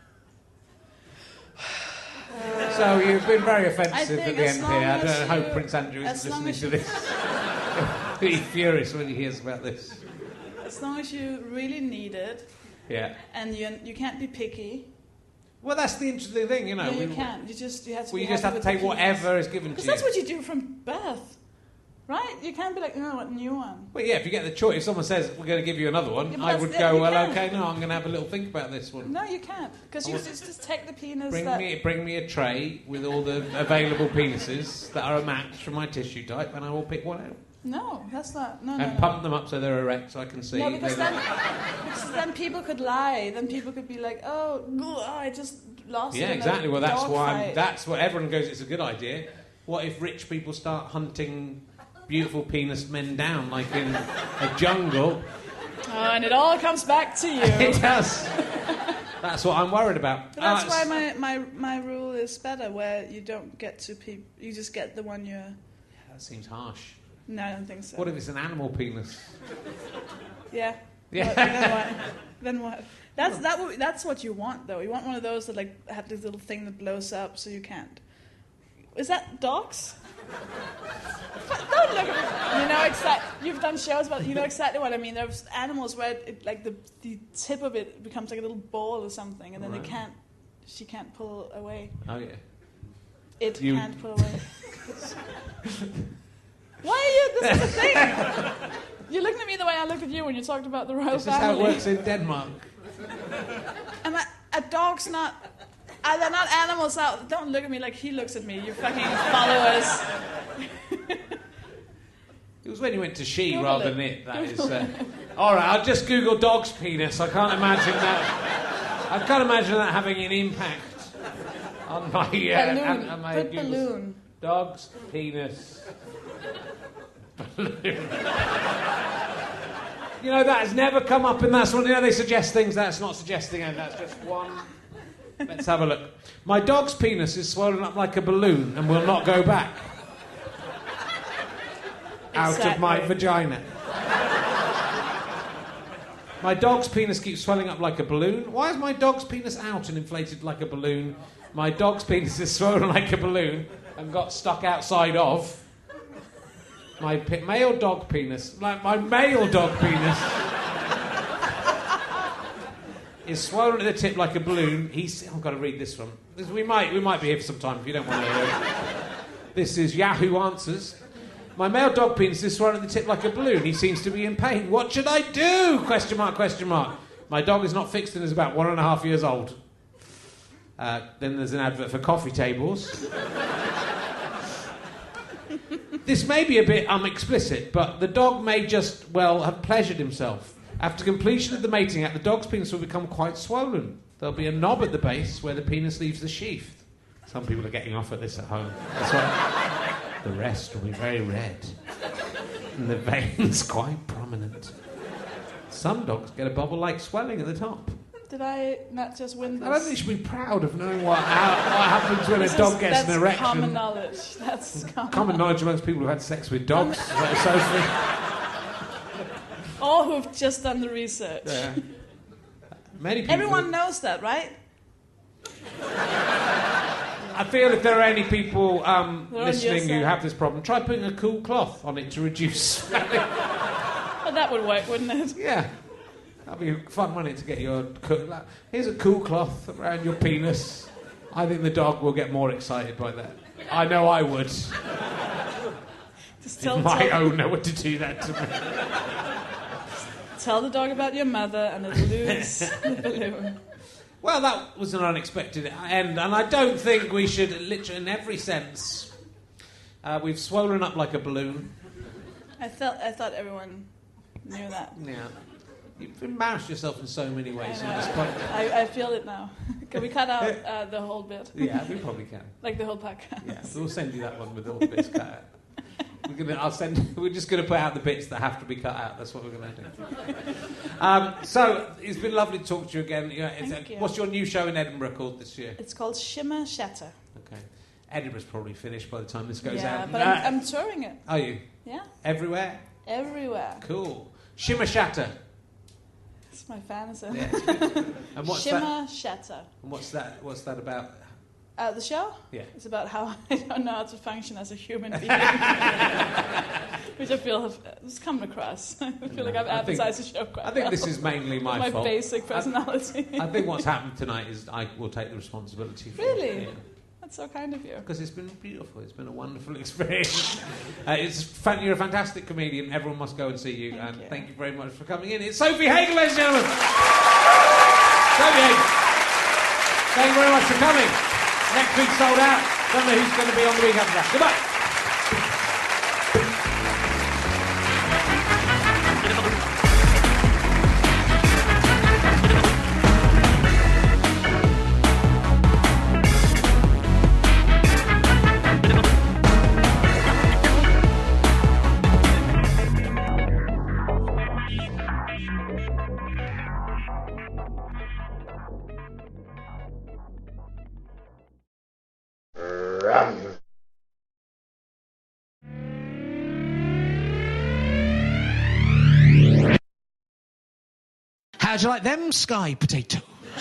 So you've been very offensive think at the as end long here. I as don't hope you- Prince Andrew as isn't long listening to as this. He'll be furious when he hears about this. As long as you really need it, Yeah. and you you can't be picky. Well, that's the interesting thing, you know. Yeah, you we- can't. You just you have to. Well, be you just happy have to with take the penis. whatever is given to Because you. that's what you do from birth, right? You can't be like, no, what new one? Well, yeah, if you get the choice, if someone says, we're going to give you another one, Yeah, but I that's would it, go, you well, can't. okay, no, I'm going to have a little think about this one. No, you can't. Because I you want- just, just take the penis. Bring that, me, bring me a tray with all the available penises that are a match for my tissue type, and I will pick one out. No, that's not. No, no. And no. pump them up so they're erect so I can see. No, because They're then, not- because then people could lie. Then people could be like, "Oh, oh I just lost." Yeah, it in exactly. A Well, that's dog why. I'm, fight." that's what everyone goes. It's a good idea. What if rich people start hunting beautiful penis men down, like in a jungle? Oh, and it all comes back to you. It does. That's what I'm worried about. But that's Uh, why my, my, my rule is better, where you don't get to people. You just get the one you're. That seems harsh. No, I don't think so. What if it's an animal penis? Yeah. Yeah. Well, then what? Then what? That's that. Would, that's what you want, though. You want one of those that like have this little thing that blows up, so you can't. Is that dogs? Don't look at me. You know exactly. You've done shows about. You know exactly what I mean. There's animals where it, like the the tip of it becomes like a little ball or something, and then Right. they can't. She can't pull away. Oh yeah. It You- can't pull away. Why are you? This is the thing. You're looking at me the way I looked at you when you talked about the royal This is family. how it works in Denmark. Am I, a dog's not. Uh, they're not animals out. Don't look at me like he looks at me. You fucking followers. It was when you went to she Google rather it. than it. That is. Google Uh, all right, I'll just Google dog's penis. I can't imagine that. I can't imagine that having an impact on my uh, Balloon. and, and my Put Google's- balloon. Dog's penis. Balloon. You know that has never come up in that one. You know they suggest things that's not suggesting, and that's just one. Let's have a look. My dog's penis is swollen up like a balloon and will not go back out of my Exactly. vagina. My dog's penis keeps swelling up like a balloon. Why is my dog's penis out and inflated like a balloon? My dog's penis is swollen like a balloon and got stuck outside of my pe- male dog penis. Like my male dog penis is swollen at the tip like a balloon. He's. I've got to read this one. This, we might. We might be here for some time if you don't want to hear it. This is Yahoo Answers. My male dog penis is swollen at the tip like a balloon. He seems to be in pain. What should I do? Question mark, question mark. My dog is not fixed and is about one and a half years old. Uh, then there's an advert for coffee tables. This may be a bit unexplicit, but the dog may just, well, have pleasured himself. After completion of the mating act, the dog's penis will become quite swollen. There'll be a knob at the base where the penis leaves the sheath. Some people are getting off at this at home. That's right. The rest will be very red. And the veins quite prominent. Some dogs get a bubble-like swelling at the top. Did I not just win this? I don't think you should be proud of knowing what, how, what happens when this a dog is, gets an erection. That's common knowledge. That's common, common knowledge amongst people who've had sex with dogs. Like Sophie. Or who've just done the research. Yeah. Many people. Everyone knows that, right? I feel if there are any people um, listening who have this problem, try putting a cool cloth on it to reduce. Well, that would work, wouldn't it? Yeah. That'd be fun, wouldn't it, to get your... Co- Here's a cool cloth around your penis. I think the dog will get more excited by that. I know I would. Just tell, my tell, owner would to do that to me. Tell the dog about your mother and it'll lose the balloon. Well, that was an unexpected end, and I don't think we should, literally, in every sense, uh, we've swollen up like a balloon. I felt, I thought everyone knew that. Yeah. You've embarrassed yourself in so many ways. I, at this point. I, I feel it now. Can we cut out uh, the whole bit? Yeah, we probably can. Like the whole podcast. Yeah, we'll send you that one with all the bits cut out. We're gonna, I'll send. We're just going to put out the bits that have to be cut out. That's what we're going to do. Um, so it's been lovely to talk to you again. You know, it's Thank a, you. What's your new show in Edinburgh called this year? It's called Shimmer Shatter. Okay, Edinburgh's probably finished by the time this goes yeah, out. but uh, I'm, I'm touring it. Are you? Yeah. Everywhere. Everywhere. Cool. Shimmer Shatter. It's my fantasy. Yeah. And what's Shimmer that? Shatter. And what's that? What's that about? Uh, the show? Yeah. It's about how I don't know how to function as a human being. Which I feel have it's come across. I feel no, like I've advertised the show quite I think well. this is mainly my, my fault. My basic personality. I, I think what's happened tonight is I will take the responsibility for really? it. Really? Yeah. That's so kind of you. Because it's been beautiful. It's been a wonderful experience. uh, it's fan- You're a fantastic comedian. Everyone must go and see you. Thank and you. thank you very much for coming in. It's Sophie Hagel, ladies and gentlemen. Sophie Hagel. Thank you very much for coming. Next week sold out. Don't know who's going to be on the week after that. Goodbye. How'd you like them sky potatoes?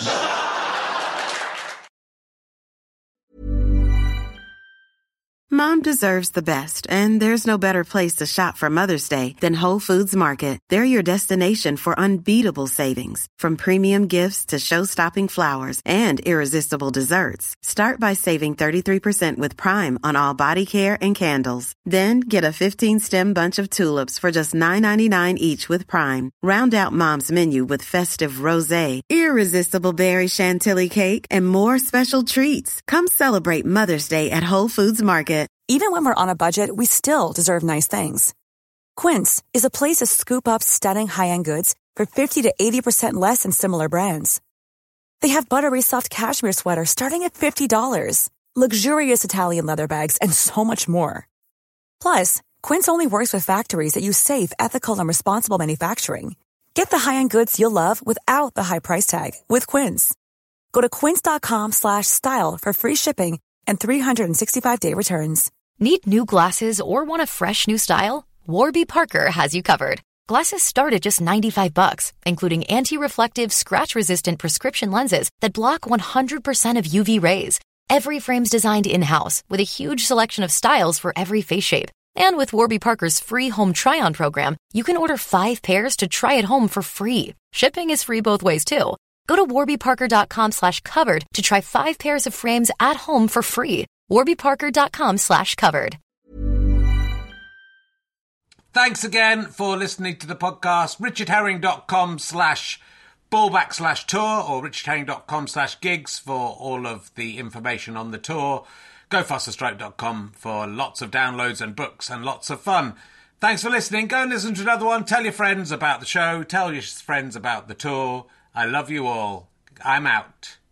Mom deserves the best, and there's no better place to shop for Mother's Day than Whole Foods Market. They're your destination for unbeatable savings, from premium gifts to show-stopping flowers and irresistible desserts. Start by saving thirty-three percent with Prime on all body care and candles. Then get a fifteen-stem bunch of tulips for just nine ninety-nine each with Prime. Round out Mom's menu with festive rosé, irresistible berry chantilly cake, and more special treats. Come celebrate Mother's Day at Whole Foods Market. Even when we're on a budget, we still deserve nice things. Quince is a place to scoop up stunning high-end goods for fifty to eighty percent less than similar brands. They have buttery soft cashmere sweaters starting at fifty dollars, luxurious Italian leather bags, and so much more. Plus, Quince only works with factories that use safe, ethical, and responsible manufacturing. Get the high-end goods you'll love without the high price tag with Quince. Go to quince.com slash style for free shipping and three sixty-five day returns. Need new glasses or want a fresh new style? Warby Parker has you covered. Glasses start at just ninety-five bucks, including anti-reflective, scratch-resistant prescription lenses that block one hundred percent of U V rays. Every frame's designed in-house with a huge selection of styles for every face shape. And with Warby Parker's free home try-on program, you can order five pairs to try at home for free. Shipping is free both ways, too. Go to warbyparker.com slash covered to try five pairs of frames at home for free. warbyparker.com slash covered. Thanks again for listening to the podcast. richardherring.com slash Ballback slash tour or richardherring.com slash gigs for all of the information on the tour. go faster stroke dot com for lots of downloads and books and lots of fun. Thanks for listening. Go and listen to another one. Tell your friends about the show. Tell your friends about the tour. I love you all. I'm out.